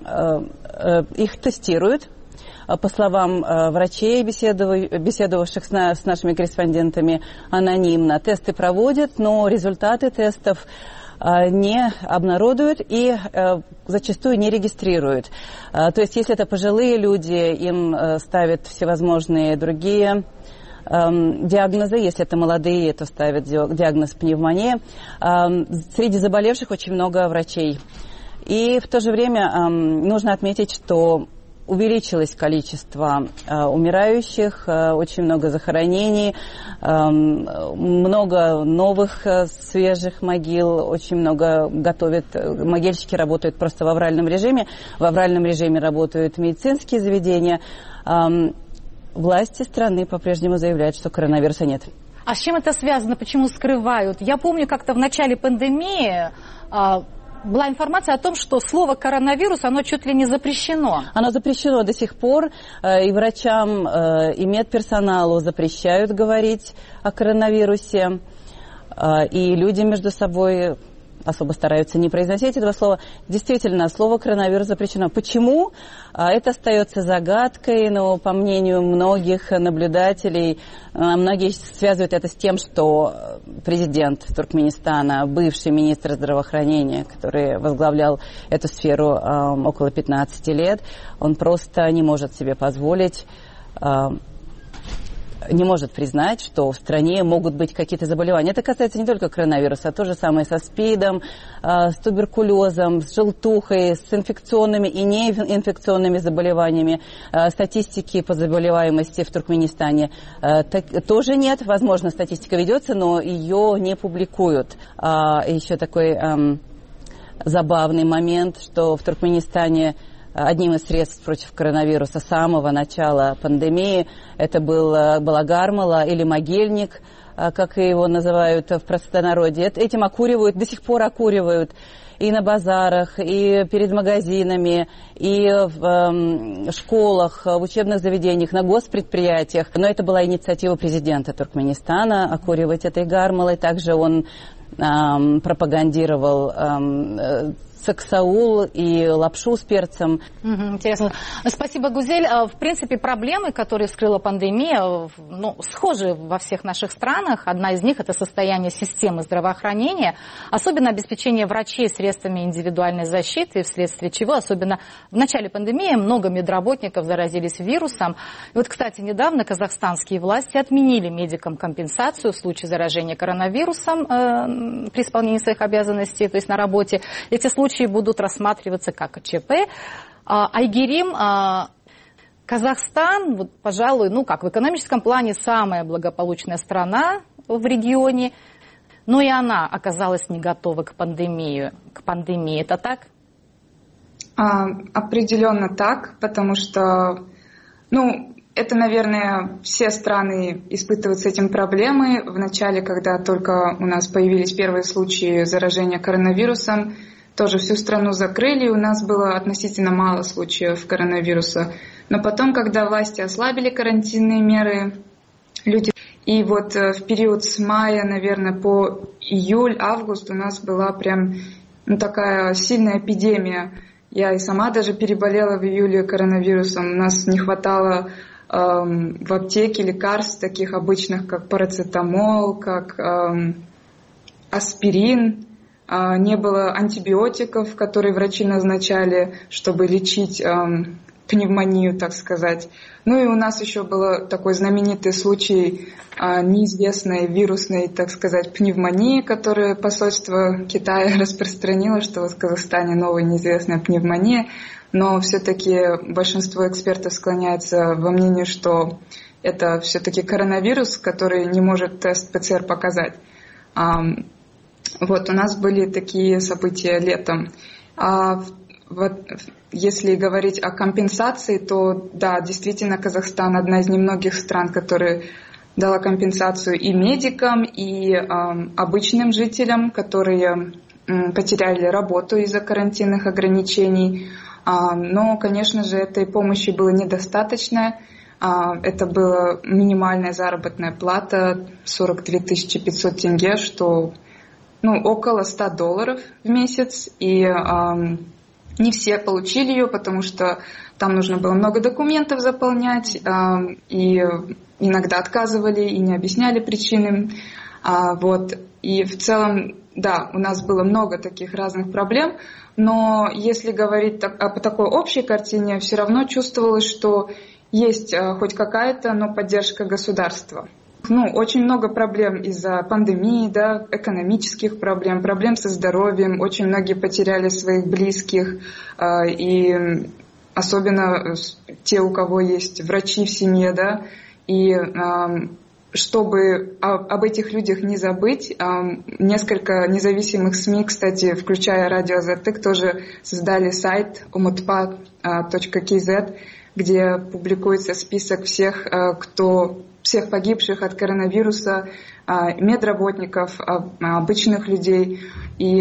Их тестируют. По словам врачей, беседовавших с нашими корреспондентами анонимно, тесты проводят, но результаты тестов не обнародуют и э, зачастую не регистрируют. Э, то есть, если это пожилые люди, им э, ставят всевозможные другие э, диагнозы. Если это молодые, то ставят диагноз пневмония. Э, среди заболевших очень много врачей. И в то же время э, нужно отметить, что увеличилось количество э, умирающих, э, очень много захоронений, э, много новых э, свежих могил, очень много готовят, могильщики работают просто в авральном режиме, в авральном режиме работают медицинские заведения. Э, власти страны по-прежнему заявляют, что коронавируса нет. А с чем это связано? Почему скрывают? Я помню, как-то в начале пандемии э, была информация о том, что слово коронавирус, оно чуть ли не запрещено. Оно запрещено до сих пор. И врачам, и медперсоналу запрещают говорить о коронавирусе. И люди между собой особо стараются не произносить этого слова. Действительно, слово коронавирус запрещено. Почему? Это остается загадкой, но по мнению многих наблюдателей, многие связывают это с тем, что президент Туркменистана, бывший министр здравоохранения, который возглавлял эту сферу около пятнадцати лет, он просто не может себе позволить, не может признать, что в стране могут быть какие-то заболевания. Это касается не только коронавируса, а то же самое со СПИДом, с туберкулезом, с желтухой, с инфекционными и неинфекционными заболеваниями. Статистики по заболеваемости в Туркменистане тоже нет. Возможно, статистика ведется, но ее не публикуют. Еще такой забавный момент, что в Туркменистане одним из средств против коронавируса с самого начала пандемии это был, была гармала или могильник, как его называют в простонародье. Этим окуривают, до сих пор окуривают и на базарах, и перед магазинами, и в школах, в учебных заведениях, на госпредприятиях. Но это была инициатива президента Туркменистана окуривать этой гармалой. Также он пропагандировал саксаул и лапшу с перцем. Угу, интересно. Спасибо, Гузель. В принципе, проблемы, которые вскрыла пандемия, ну, схожи во всех наших странах. Одна из них – это состояние системы здравоохранения, особенно обеспечение врачей средствами индивидуальной защиты, вследствие чего, особенно в начале пандемии, много медработников заразились вирусом. И вот, кстати, недавно казахстанские власти отменили медикам компенсацию в случае заражения коронавирусом э, при исполнении своих обязанностей, то есть на работе. Эти случаи будут рассматриваться как ЧП. Айгерим, Казахстан, вот, пожалуй, ну как в экономическом плане самая благополучная страна в регионе, но и она оказалась не готова к пандемии. К пандемии. Это так? А, определенно так, потому что, ну, это, наверное, все страны испытывают с этим проблемы. В начале, когда только у нас появились первые случаи заражения коронавирусом, тоже всю страну закрыли, у нас было относительно мало случаев коронавируса. Но потом, когда власти ослабили карантинные меры, люди... И вот в период с мая, наверное, по июль-август у нас была прям ну, такая сильная эпидемия. Я и сама даже переболела в июле коронавирусом. У нас не хватало эм, в аптеке лекарств таких обычных, как парацетамол, как эм, аспирин. Не было антибиотиков, которые врачи назначали, чтобы лечить эм, пневмонию, так сказать. Ну и у нас еще был такой знаменитый случай э, неизвестной вирусной, так сказать, пневмонии, которую посольство Китая распространило, что вот в Казахстане новая неизвестная пневмония. Но все-таки большинство экспертов склоняется во мнению, что это все-таки коронавирус, который не может тест ПЦР показать. Эм, Вот, у нас были такие события летом. А вот, если говорить о компенсации, то да, действительно, Казахстан одна из немногих стран, которая дала компенсацию и медикам, и э, обычным жителям, которые э, потеряли работу из-за карантинных ограничений. А, но, конечно же, этой помощи было недостаточно. А, это была минимальная заработная плата сорок две тысячи пятьсот тенге, что ну, около ста долларов в месяц, и э, не все получили ее, потому что там нужно было много документов заполнять, э, и иногда отказывали и не объясняли причины. А, вот. И в целом, да, у нас было много таких разных проблем, но если говорить так, о такой общей картине, все равно чувствовалось, что есть э, хоть какая-то, но поддержка государства. Ну, очень много проблем из-за пандемии, да, экономических проблем, проблем со здоровьем. Очень многие потеряли своих близких, э, и особенно те, у кого есть врачи в семье, да. И э, чтобы об этих людях не забыть, э, несколько независимых СМИ, кстати, включая радио Азаттык, тоже создали сайт умутпа точка кз, где публикуется список всех, э, кто... всех погибших от коронавируса, медработников, обычных людей. И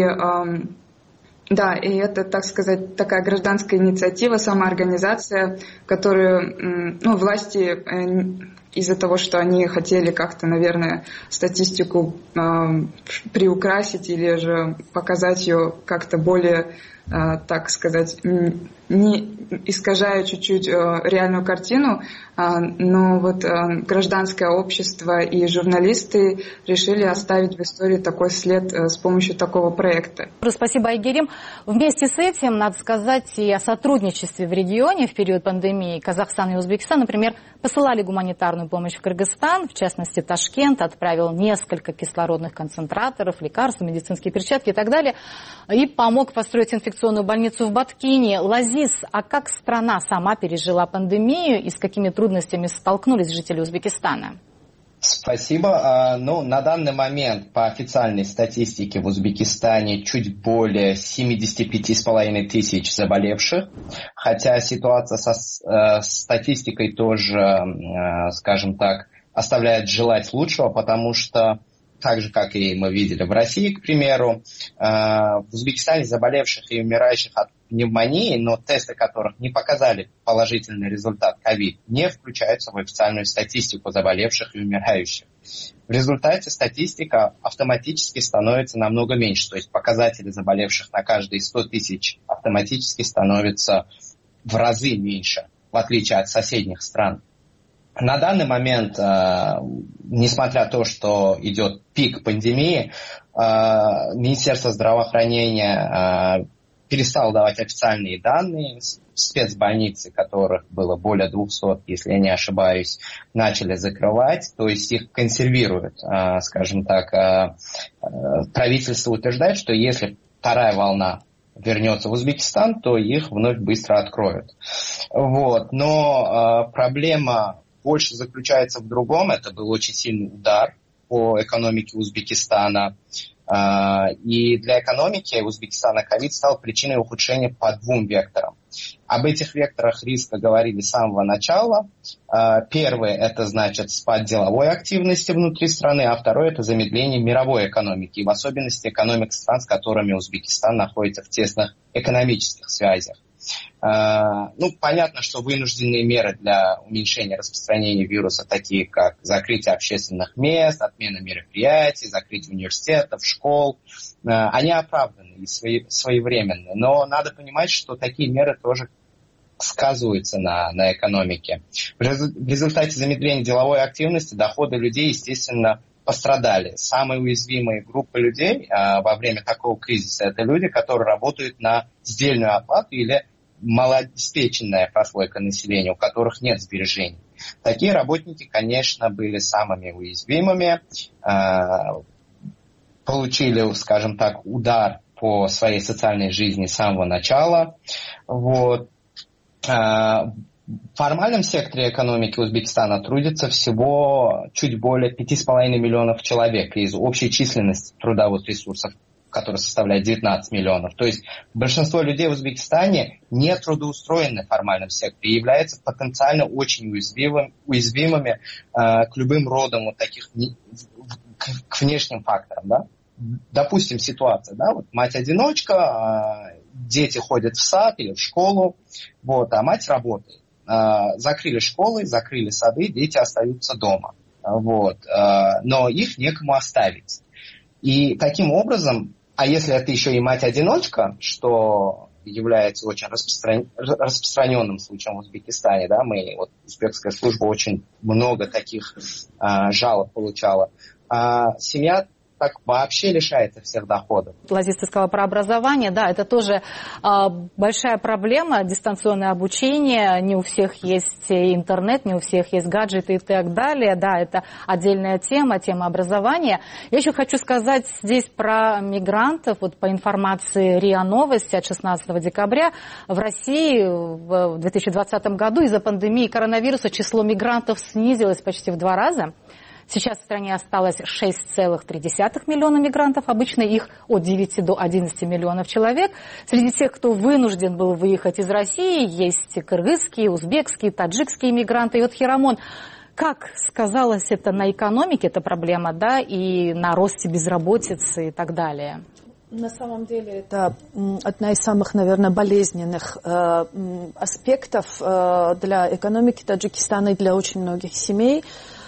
да, и это, так сказать, такая гражданская инициатива, самоорганизация, которую ну, власти из-за того, что они хотели как-то, наверное, статистику приукрасить или же показать ее как-то более, так сказать, не искажая чуть-чуть реальную картину, но вот гражданское общество и журналисты решили оставить в истории такой след с помощью такого проекта. Спасибо, Айгерим. Вместе с этим, надо сказать, и о сотрудничестве в регионе в период пандемии. Казахстан и Узбекистан, например, посылали гуманитарную помощь в Кыргызстан. В частности, Ташкент отправил несколько кислородных концентраторов, лекарств, медицинские перчатки и так далее. И помог построить инфекционную больницу в Баткине. Лазис, а как страна сама пережила пандемию и с какими трудностями столкнулись жители Узбекистана? Спасибо. Ну, на данный момент по официальной статистике в Узбекистане чуть более семьдесят пять с половиной тысяч заболевших, хотя ситуация со э, статистикой тоже, э, скажем так, оставляет желать лучшего, потому что так же, как и мы видели в России, к примеру. В Узбекистане заболевших и умирающих от пневмонии, но тесты которых не показали положительный результат ковид, не включаются в официальную статистику заболевших и умирающих. В результате статистика автоматически становится намного меньше, то есть показатели заболевших на каждые сто тысяч автоматически становятся в разы меньше, в отличие от соседних стран. На данный момент, несмотря на то, что идет пик пандемии, Министерство здравоохранения перестало давать официальные данные. Спецбольницы, которых было более двухсот, если я не ошибаюсь, начали закрывать, то есть их консервируют, скажем так. Правительство утверждает, что если вторая волна вернется в Узбекистан, то их вновь быстро откроют. Вот. Но проблема больше заключается в другом. Это был очень сильный удар по экономике Узбекистана. И для экономики Узбекистана ковид стал причиной ухудшения по двум векторам. Об этих векторах риска говорили с самого начала. Первый – это, значит, спад деловой активности внутри страны, а второй – это замедление мировой экономики, и в особенности экономик стран, с которыми Узбекистан находится в тесных экономических связях. Ну, понятно, что вынужденные меры для уменьшения распространения вируса, такие как закрытие общественных мест, отмена мероприятий, закрытие университетов, школ, они оправданы и своевременны. Но надо понимать, что такие меры тоже сказываются на, на экономике. В результате замедления деловой активности доходы людей, естественно, пострадали. Самые уязвимые группы людей а, во время такого кризиса – это люди, которые работают на сдельную оплату или малообеспеченная прослойка населения, у которых нет сбережений. Такие работники, конечно, были самыми уязвимыми, а, получили, скажем так, удар по своей социальной жизни с самого начала. Вот. А, в формальном секторе экономики Узбекистана трудится всего чуть более пяти с половиной миллионов человек из общей численности трудовых ресурсов, которая составляет девятнадцать миллионов. То есть большинство людей в Узбекистане не трудоустроены в формальном секторе и являются потенциально очень уязвимым, уязвимыми э, к любым родам вот таких, к, к внешним факторам. Да? Допустим, ситуация, да, вот мать-одиночка, э, дети ходят в сад или в школу, вот, а мать работает. Э, закрыли школы, закрыли сады, дети остаются дома. Вот, э, но их некому оставить. И таким образом, а если это еще и мать-одиночка, что является очень распростран... распространенным случаем в Узбекистане, да, мы, вот, узбекская служба очень много таких а, жалоб получала, а, семья так вообще лишается всех доходов. Лазис, ты сказала про образование, да, это тоже а, большая проблема, дистанционное обучение, не у всех есть интернет, не у всех есть гаджеты и так далее, да, это отдельная тема, тема образования. Я еще хочу сказать здесь про мигрантов, вот по информации РИА Новости от шестнадцатого декабря, в России в две тысячи двадцатом году из-за пандемии коронавируса число мигрантов снизилось почти в два раза. Сейчас в стране осталось шесть целых три десятых миллиона мигрантов. Обычно их от девяти до одиннадцати миллионов человек. Среди тех, кто вынужден был выехать из России, есть кыргызские, узбекские, таджикские мигранты. И вот, Хирамон, как сказалось это на экономике, эта проблема, да, и на росте безработицы и так далее? На самом деле это одна из самых, наверное, болезненных э, аспектов э, для экономики Таджикистана и для очень многих семей.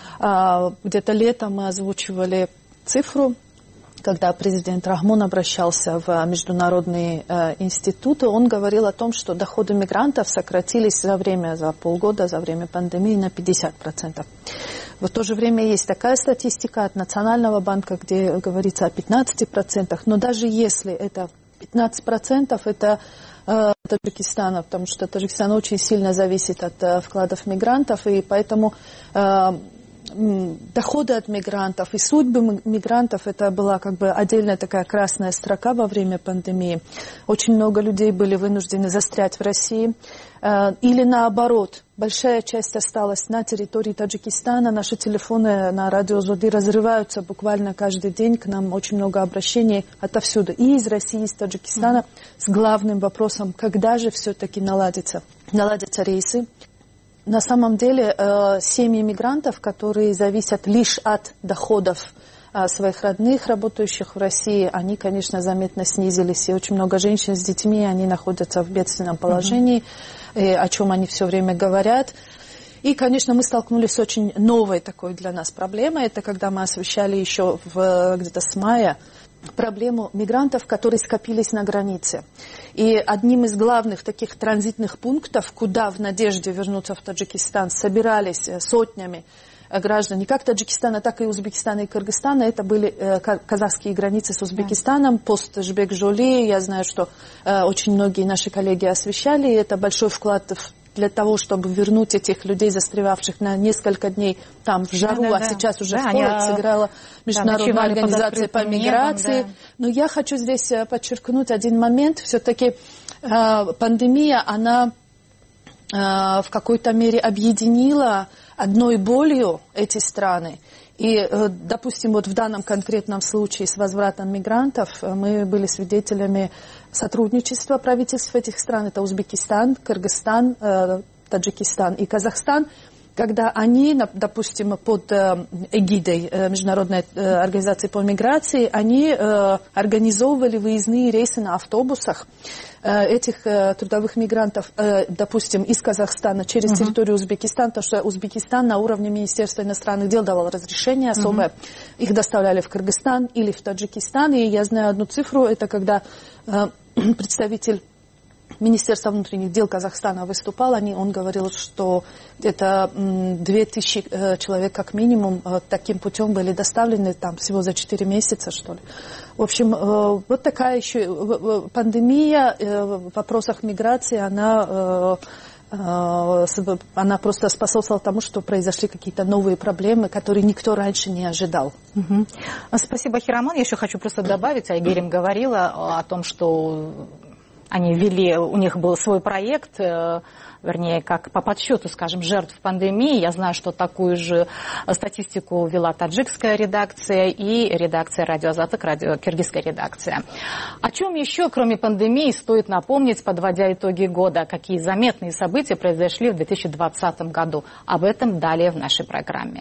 Где-то летом мы озвучивали цифру, когда президент Рахмон обращался в международные э, институты, он говорил о том, что доходы мигрантов сократились за время, за полгода, за время пандемии на пятьдесят процентов. В то же время есть такая статистика от Национального банка, где говорится о пятнадцати процентах, но даже если это пятнадцать процентов, это э, Таджикистана, потому что Таджикистан очень сильно зависит от э, вкладов мигрантов, и поэтому э, доходы от мигрантов и судьбы мигрантов, это была как бы отдельная такая красная строка во время пандемии. Очень много людей были вынуждены застрять в России. Или наоборот, большая часть осталась на территории Таджикистана. Наши телефоны на радио Зоди разрываются буквально каждый день. К нам очень много обращений отовсюду. И из России, и из Таджикистана mm-hmm. с главным вопросом, когда же все-таки наладится, наладятся рейсы. На самом деле, э, семьи мигрантов, которые зависят лишь от доходов своих родных, работающих в России, они, конечно, заметно снизились. И очень много женщин с детьми, они находятся в бедственном положении, mm-hmm. о чем они все время говорят. И, конечно, мы столкнулись с очень новой такой для нас проблемой. Это когда мы освещали еще в, где-то с мая проблему мигрантов, которые скопились на границе. И одним из главных таких транзитных пунктов, куда в надежде вернуться в Таджикистан собирались сотнями граждан, не как Таджикистана, так и Узбекистана и Кыргызстана, это были э, казахские границы с Узбекистаном, пост Жбек-Жоли. Я знаю, что э, очень многие наши коллеги освещали, и это большой вклад в для того, чтобы вернуть этих людей, застревавших на несколько дней там в жару, да, да, а да. сейчас уже да, в холод, они, сыграла Международная да, организация по миграции. Небом, да. Но я хочу здесь подчеркнуть один момент. Все-таки э, пандемия, она э, в какой-то мере объединила одной болью эти страны. И, допустим, вот в данном конкретном случае с возвратом мигрантов мы были свидетелями сотрудничества правительств этих стран. Это Узбекистан, Кыргызстан, Таджикистан и Казахстан. Когда они, допустим, под эгидой Международной организации по миграции, они организовывали выездные рейсы на автобусах этих трудовых мигрантов, допустим, из Казахстана через uh-huh. территорию Узбекистана, потому что Узбекистан на уровне Министерства иностранных дел давал разрешение особое. Uh-huh. Их доставляли в Кыргызстан или в Таджикистан. И я знаю одну цифру, это когда представитель Министерство внутренних дел Казахстана выступал, они, он говорил, что где-то две тысячи человек как минимум таким путем были доставлены там всего за четыре месяца, что ли. В общем, вот такая еще пандемия в вопросах миграции, она, она просто способствовала тому, что произошли какие-то новые проблемы, которые никто раньше не ожидал. Угу. Спасибо, Хирамон. Я еще хочу просто добавить, Айгерим говорила о том, что они ввели, у них был свой проект, э, вернее, как по подсчету, скажем, жертв пандемии. Я знаю, что такую же статистику вела таджикская редакция и редакция «Радио Азатык», радио, киргизская редакция. О чем еще, кроме пандемии, стоит напомнить, подводя итоги года? Какие заметные события произошли в две тысячи двадцатом году? Об этом далее в нашей программе.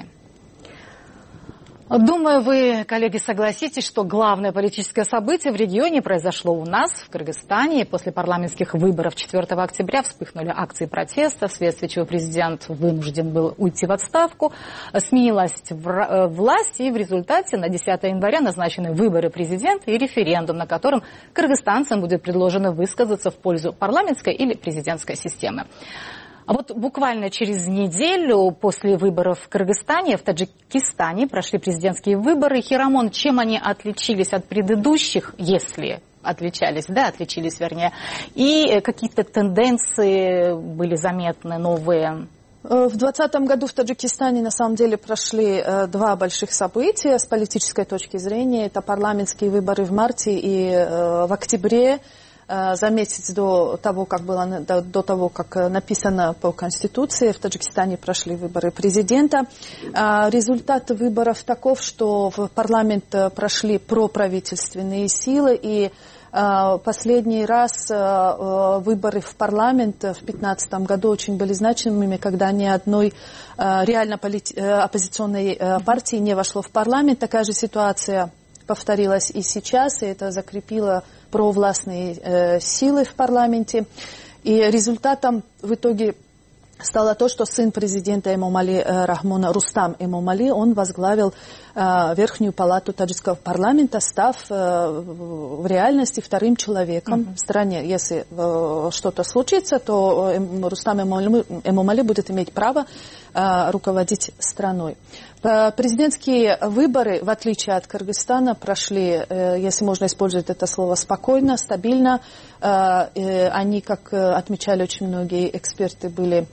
Думаю, вы, коллеги, согласитесь, что главное политическое событие в регионе произошло у нас, в Кыргызстане. После парламентских выборов четвёртого октября вспыхнули акции протеста, вследствие чего президент вынужден был уйти в отставку. Сменилась власть, и в результате на десятое января назначены выборы президента и референдум, на котором кыргызстанцам будет предложено высказаться в пользу парламентской или президентской системы. А вот буквально через неделю после выборов в Кыргызстане, в Таджикистане прошли президентские выборы. Хирамон, чем они отличились от предыдущих, если отличались, да, отличились, вернее, и какие-то тенденции были заметны новые? В двадцатом году в Таджикистане на самом деле прошли два больших события с политической точки зрения. Это парламентские выборы в марте и в октябре. За месяц до того, как было, до, до того, как написано по Конституции, в Таджикистане прошли выборы президента. Результат выборов таков, что в парламент прошли проправительственные силы, и последний раз выборы в парламент в две тысячи пятнадцатом году очень были значимыми, когда ни одной реально полит... оппозиционной партии не вошло в парламент. Такая же ситуация повторилась и сейчас, и это закрепило провластные э, силы в парламенте. И результатом в итоге стало то, что сын президента Эмомали э, Рахмона, Рустам Эмомали, он возглавил э, Верхнюю палату таджикского парламента, став э, в реальности вторым человеком mm-hmm. в стране. Если э, что-то случится, то э, Рустам Эмомали, Эмомали будет иметь право э, руководить страной. Президентские выборы, в отличие от Кыргызстана, прошли, если можно использовать это слово, спокойно, стабильно. Они, как отмечали очень многие эксперты, были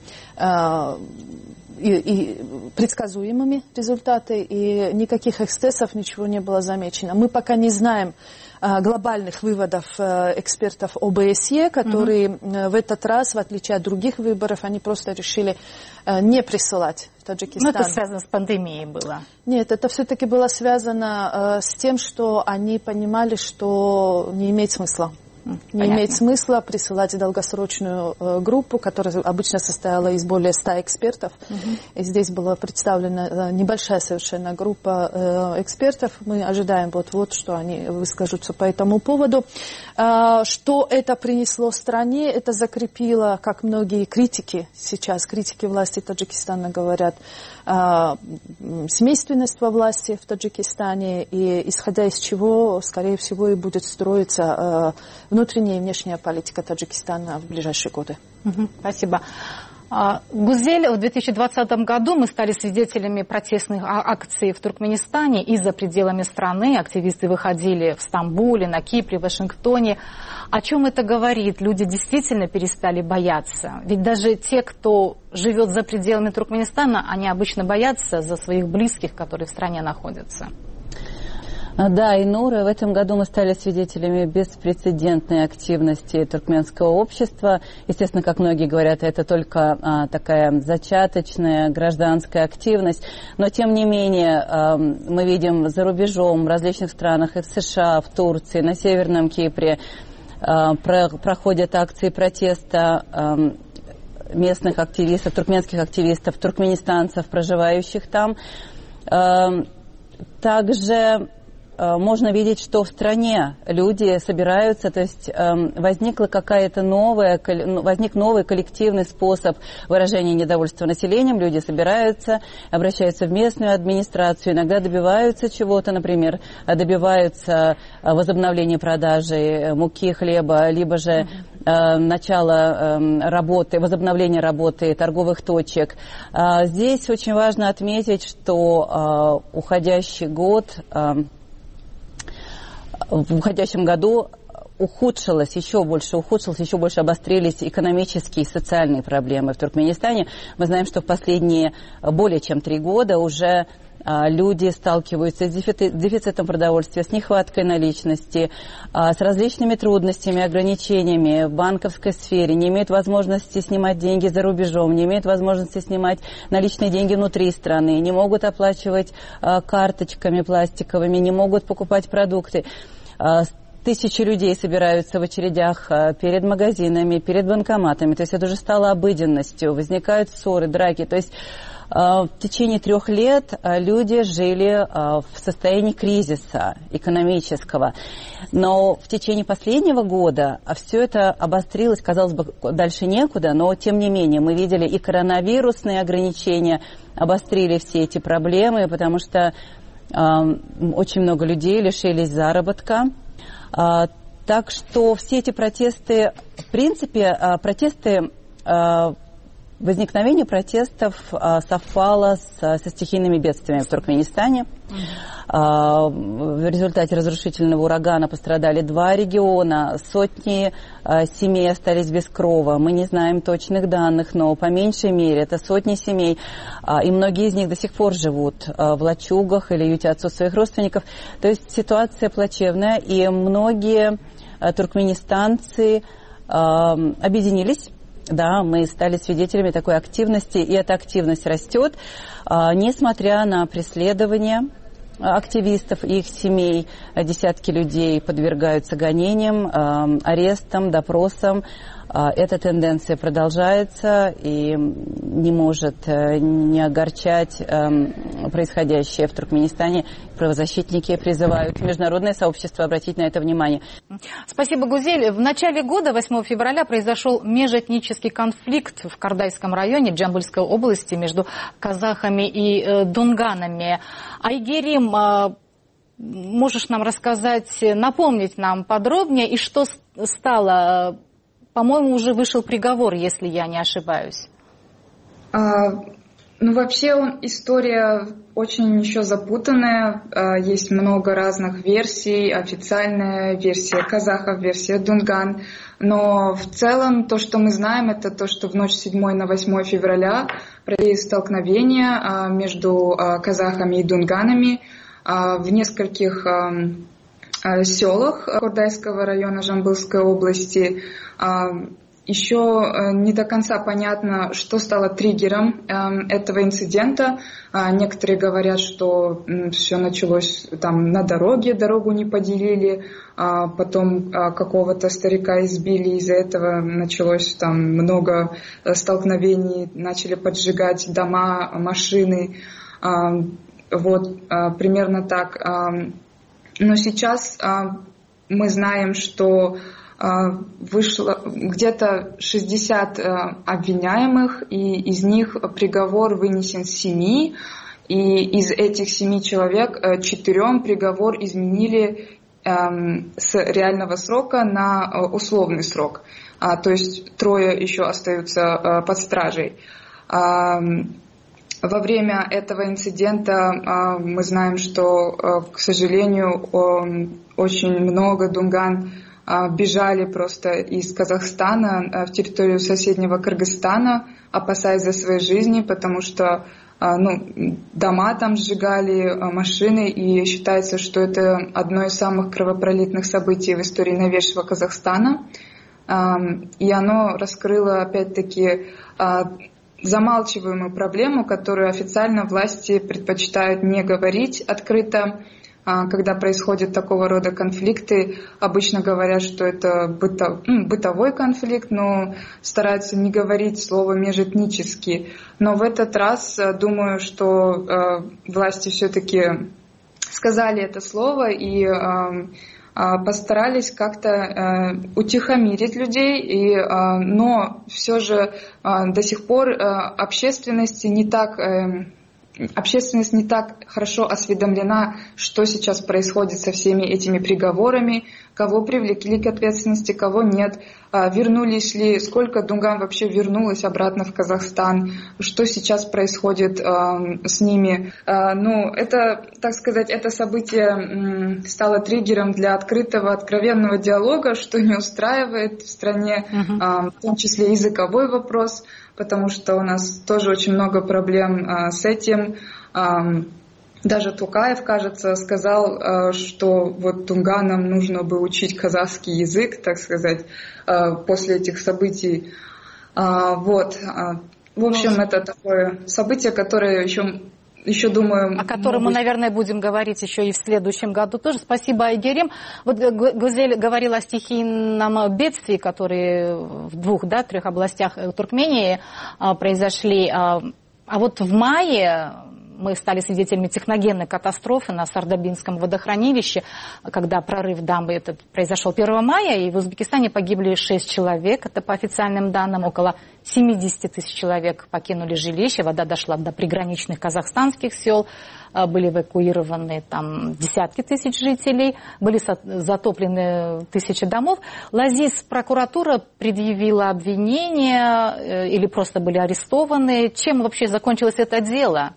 и, и предсказуемыми результаты, и никаких эксцессов, ничего не было замечено. Мы пока не знаем глобальных выводов экспертов о бэ эс е, которые угу. в этот раз, в отличие от других выборов, они просто решили не присылать в Таджикистан. Но это связано с пандемией было? Нет, это все-таки было связано с тем, что они понимали, что не имеет смысла Не Понятно. Имеет смысла присылать долгосрочную э, группу, которая обычно состояла из более ста экспертов. Угу. И здесь была представлена э, небольшая совершенно группа э, экспертов. Мы ожидаем вот-вот, что они выскажутся по этому поводу. Э, что это принесло стране? Это закрепило, как многие критики сейчас, критики власти Таджикистана говорят, э, семейственность во власти в Таджикистане, и исходя из чего, скорее всего, и будет строиться э, внутренняя и внешняя политика Таджикистана в ближайшие годы. Угу, спасибо. Гузель, в две тысячи двадцатом году мы стали свидетелями протестных акций в Туркменистане и за пределами страны. Активисты выходили в Стамбуле, на Кипре, в Вашингтоне. О чем это говорит? Люди действительно перестали бояться. Ведь даже те, кто живет за пределами Туркменистана, они обычно боятся за своих близких, которые в стране находятся. Да, Инура, в этом году мы стали свидетелями беспрецедентной активности туркменского общества. Естественно, как многие говорят, это только а, такая зачаточная гражданская активность. Но, тем не менее, а, мы видим за рубежом, в различных странах, и в США, в Турции, на Северном Кипре, а, про, проходят акции протеста а, местных активистов, туркменских активистов, туркменистанцев, проживающих там. А, также можно видеть, что в стране люди собираются, то есть возникла какая-то новая, возник новый коллективный способ выражения недовольства населением. Люди собираются, обращаются в местную администрацию, иногда добиваются чего-то, например, добиваются возобновления продажи муки, хлеба, либо же начала работы, возобновления работы торговых точек. Здесь очень важно отметить, что уходящий год, в уходящем году ухудшилось, еще больше ухудшилось, еще больше обострились экономические и социальные проблемы в Туркменистане. Мы знаем, что в последние более чем три года уже люди сталкиваются с дефицитом продовольствия, с нехваткой наличности, с различными трудностями, ограничениями в банковской сфере, не имеют возможности снимать деньги за рубежом, не имеют возможности снимать наличные деньги внутри страны, не могут оплачивать карточками пластиковыми, не могут покупать продукты. Тысячи людей собираются в очередях перед магазинами, перед банкоматами. То есть это уже стало обыденностью. Возникают ссоры, драки. То есть в течение трех лет люди жили в состоянии кризиса экономического. Но в течение последнего года все это обострилось, казалось бы, дальше некуда, но тем не менее мы видели и коронавирусные ограничения обострили все эти проблемы, потому что очень много людей лишились заработка. Так что все эти протесты, в принципе, протесты, возникновение протестов совпало с, со стихийными бедствиями в Туркменистане. В результате разрушительного урагана пострадали два региона, сотни семей остались без крова. Мы не знаем точных данных, но по меньшей мере это сотни семей, и многие из них до сих пор живут в лачугах или ютятся у своих родственников. То есть ситуация плачевная, и многие туркменистанцы объединились. Да, мы стали свидетелями такой активности, и эта активность растет, несмотря на преследование активистов и их семей. Десятки людей подвергаются гонениям, арестам, допросам. Эта тенденция продолжается и не может не огорчать происходящее в Туркменистане. Правозащитники призывают международное сообщество обратить на это внимание. Спасибо, Гузель. В начале года, восьмого февраля, произошел межэтнический конфликт в Кардайском районе Джамбульской области между казахами и дунганами. Айгерим, можешь нам рассказать, напомнить нам подробнее, и что стало... По-моему, уже вышел приговор, если я не ошибаюсь. А, ну, вообще, он, история очень еще запутанная. А, есть много разных версий. Официальная версия казахов, версия дунган. Но в целом то, что мы знаем, это то, что в ночь с седьмого на восьмое февраля произошли столкновения а, между а, казахами и дунганами а, в нескольких... А, селах Курдайского района Жамбылской области. еще не до конца понятно, что стало триггером этого инцидента. Некоторые говорят, что все началось там на дороге, дорогу не поделили, потом какого-то старика избили, из-за этого началось там много столкновений, начали поджигать дома, машины. Вот, примерно так. Но сейчас мы знаем, что вышло где-то шестьдесят обвиняемых, и из них приговор вынесен семи, и из этих семи человек четырем приговор изменили с реального срока на условный срок, то есть трое еще остаются под стражей. Во время этого инцидента мы знаем, что, к сожалению, очень много дунган бежали просто из Казахстана в территорию соседнего Кыргызстана, опасаясь за свои жизни, потому что ну, дома там сжигали, машины, и считается, что это одно из самых кровопролитных событий в истории новейшего Казахстана. И оно раскрыло, опять-таки, замалчиваемую проблему, которую официально власти предпочитают не говорить открыто. Когда происходят такого рода конфликты, обычно говорят, что это быто, ну, бытовой конфликт, но стараются не говорить слово «межэтнический». Но в этот раз думаю, что э, власти все-таки сказали это слово и э, э, постарались как-то э, утихомирить людей, и, э, но все же э, до сих пор э, общественности не так... Э, Общественность не так хорошо осведомлена, что сейчас происходит со всеми этими приговорами, кого привлекли к ответственности, кого нет, вернулись ли, сколько дунган вообще вернулось обратно в Казахстан, что сейчас происходит с ними. Ну, это, так сказать, это событие стало триггером для открытого, откровенного диалога, что не устраивает в стране, uh-huh. в том числе языковой вопрос, потому что у нас тоже очень много проблем а, с этим. А, даже Тукаев, кажется, сказал, а, что вот тунганам нужно бы учить казахский язык, так сказать, а, после этих событий. А, вот. А, в общем, ну, это такое событие, которое еще... Еще думаю, о котором мы, наверное, будем говорить еще и в следующем году тоже. Спасибо, Айгерим. Вот Гузель говорила о стихийном бедствии, которые в двух, да, трех областях Туркмении произошли. А вот в мае мы стали свидетелями техногенной катастрофы на Сардабинском водохранилище, когда прорыв дамбы этот произошел первого мая, и в Узбекистане погибли шесть человек. Это по официальным данным. Около семьдесят тысяч человек покинули жилище. Вода дошла до приграничных казахстанских сел. Были эвакуированы там десятки тысяч жителей. Были затоплены тысячи домов. Лазис, прокуратура предъявила обвинения или просто были арестованы. Чем вообще закончилось это дело?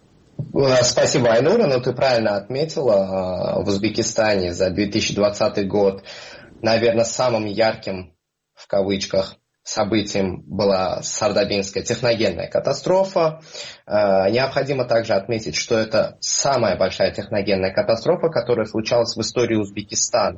Спасибо, Айнура. Ну, ты правильно отметила, в Узбекистане за две тысячи двадцатый год, наверное, самым ярким, в кавычках, событием была Сардабинская техногенная катастрофа. Необходимо также отметить, что это самая большая техногенная катастрофа, которая случалась в истории Узбекистана.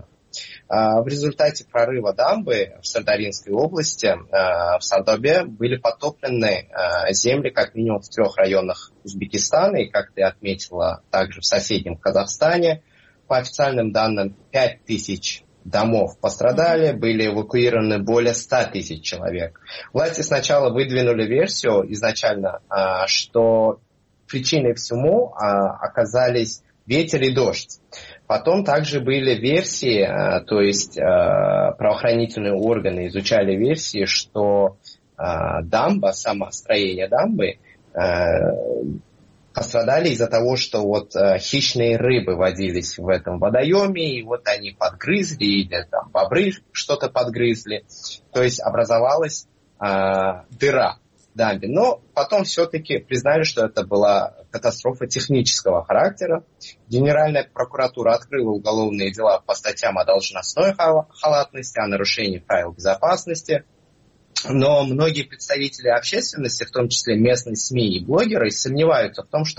В результате прорыва дамбы в Сардаринской области, в Сардобе, были потоплены земли как минимум в трех районах Узбекистана, и, как ты отметила, также в соседнем Казахстане. По официальным данным, пять тысяч домов пострадали, были эвакуированы более ста тысяч человек. Власти сначала выдвинули версию изначально, что причиной всему оказались ветер и дождь. Потом также были версии, то есть правоохранительные органы изучали версии, что дамба, само строение дамбы пострадали из-за того, что вот хищные рыбы водились в этом водоеме, и вот они подгрызли, или там бобры что-то подгрызли, то есть образовалась дыра в дамбе. Но потом все-таки признали, что это была катастрофа технического характера. Генеральная прокуратура открыла уголовные дела по статьям о должностной халатности, о нарушении правил безопасности. Но многие представители общественности, в том числе местные СМИ и блогеры, сомневаются в том, что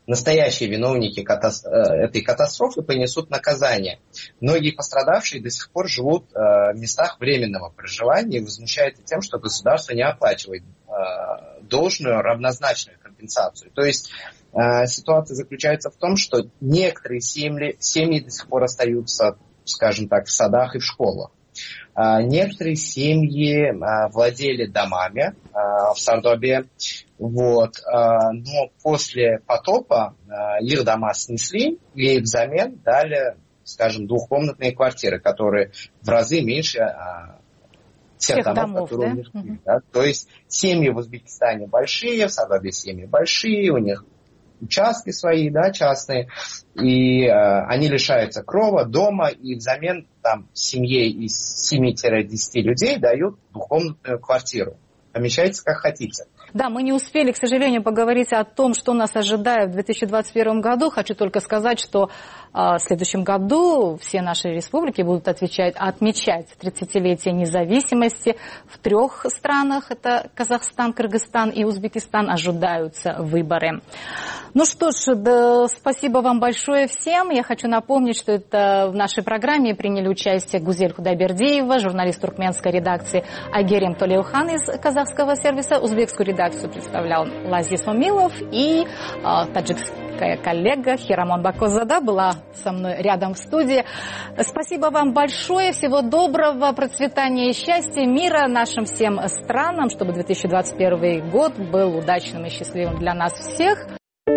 настоящие виновники катас- этой катастрофы понесут наказание. Многие пострадавшие до сих пор живут в местах временного проживания и возмущаются тем, что государство не оплачивает должную равнозначную компенсацию. То есть ситуация заключается в том, что некоторые семьи, семьи до сих пор остаются, скажем так, в садах и в школах. Некоторые семьи владели домами в Сардобе, вот, но после потопа их дома снесли и взамен дали, скажем, двухкомнатные квартиры, которые в разы меньше тех, тех домов, домов, которые да? у них были. Да? То есть семьи в Узбекистане большие, в Сардобе семьи большие, у них участки свои, да, частные, и э, они лишаются крова, дома, и взамен там семье из семи-десяти людей дают двухкомнатную квартиру. Помещайтесь как хотите. Да, мы не успели, к сожалению, поговорить о том, что нас ожидает в две тысячи двадцать первом году. Хочу только сказать, что а, в следующем году все наши республики будут отвечать, отмечать тридцатилетие независимости. В трех странах, это Казахстан, Кыргызстан и Узбекистан, ожидаются выборы. Ну что ж, да, спасибо вам большое всем. Я хочу напомнить, что это в нашей программе приняли участие Гузель Худайбердиева, журналист туркменской редакции Айгерим Толеухан из казахского сервиса, узбекскую редакцию представлял Лазис Омилов и э, таджикская коллега Хирамон Бакозада была со мной рядом в студии. Спасибо вам большое, всего доброго, процветания и счастья, мира нашим всем странам, чтобы две тысячи двадцать первый год был удачным и счастливым для нас всех.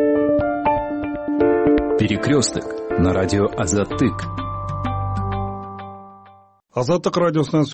Перекресток на радио Азаттык. Азаттык радиосунан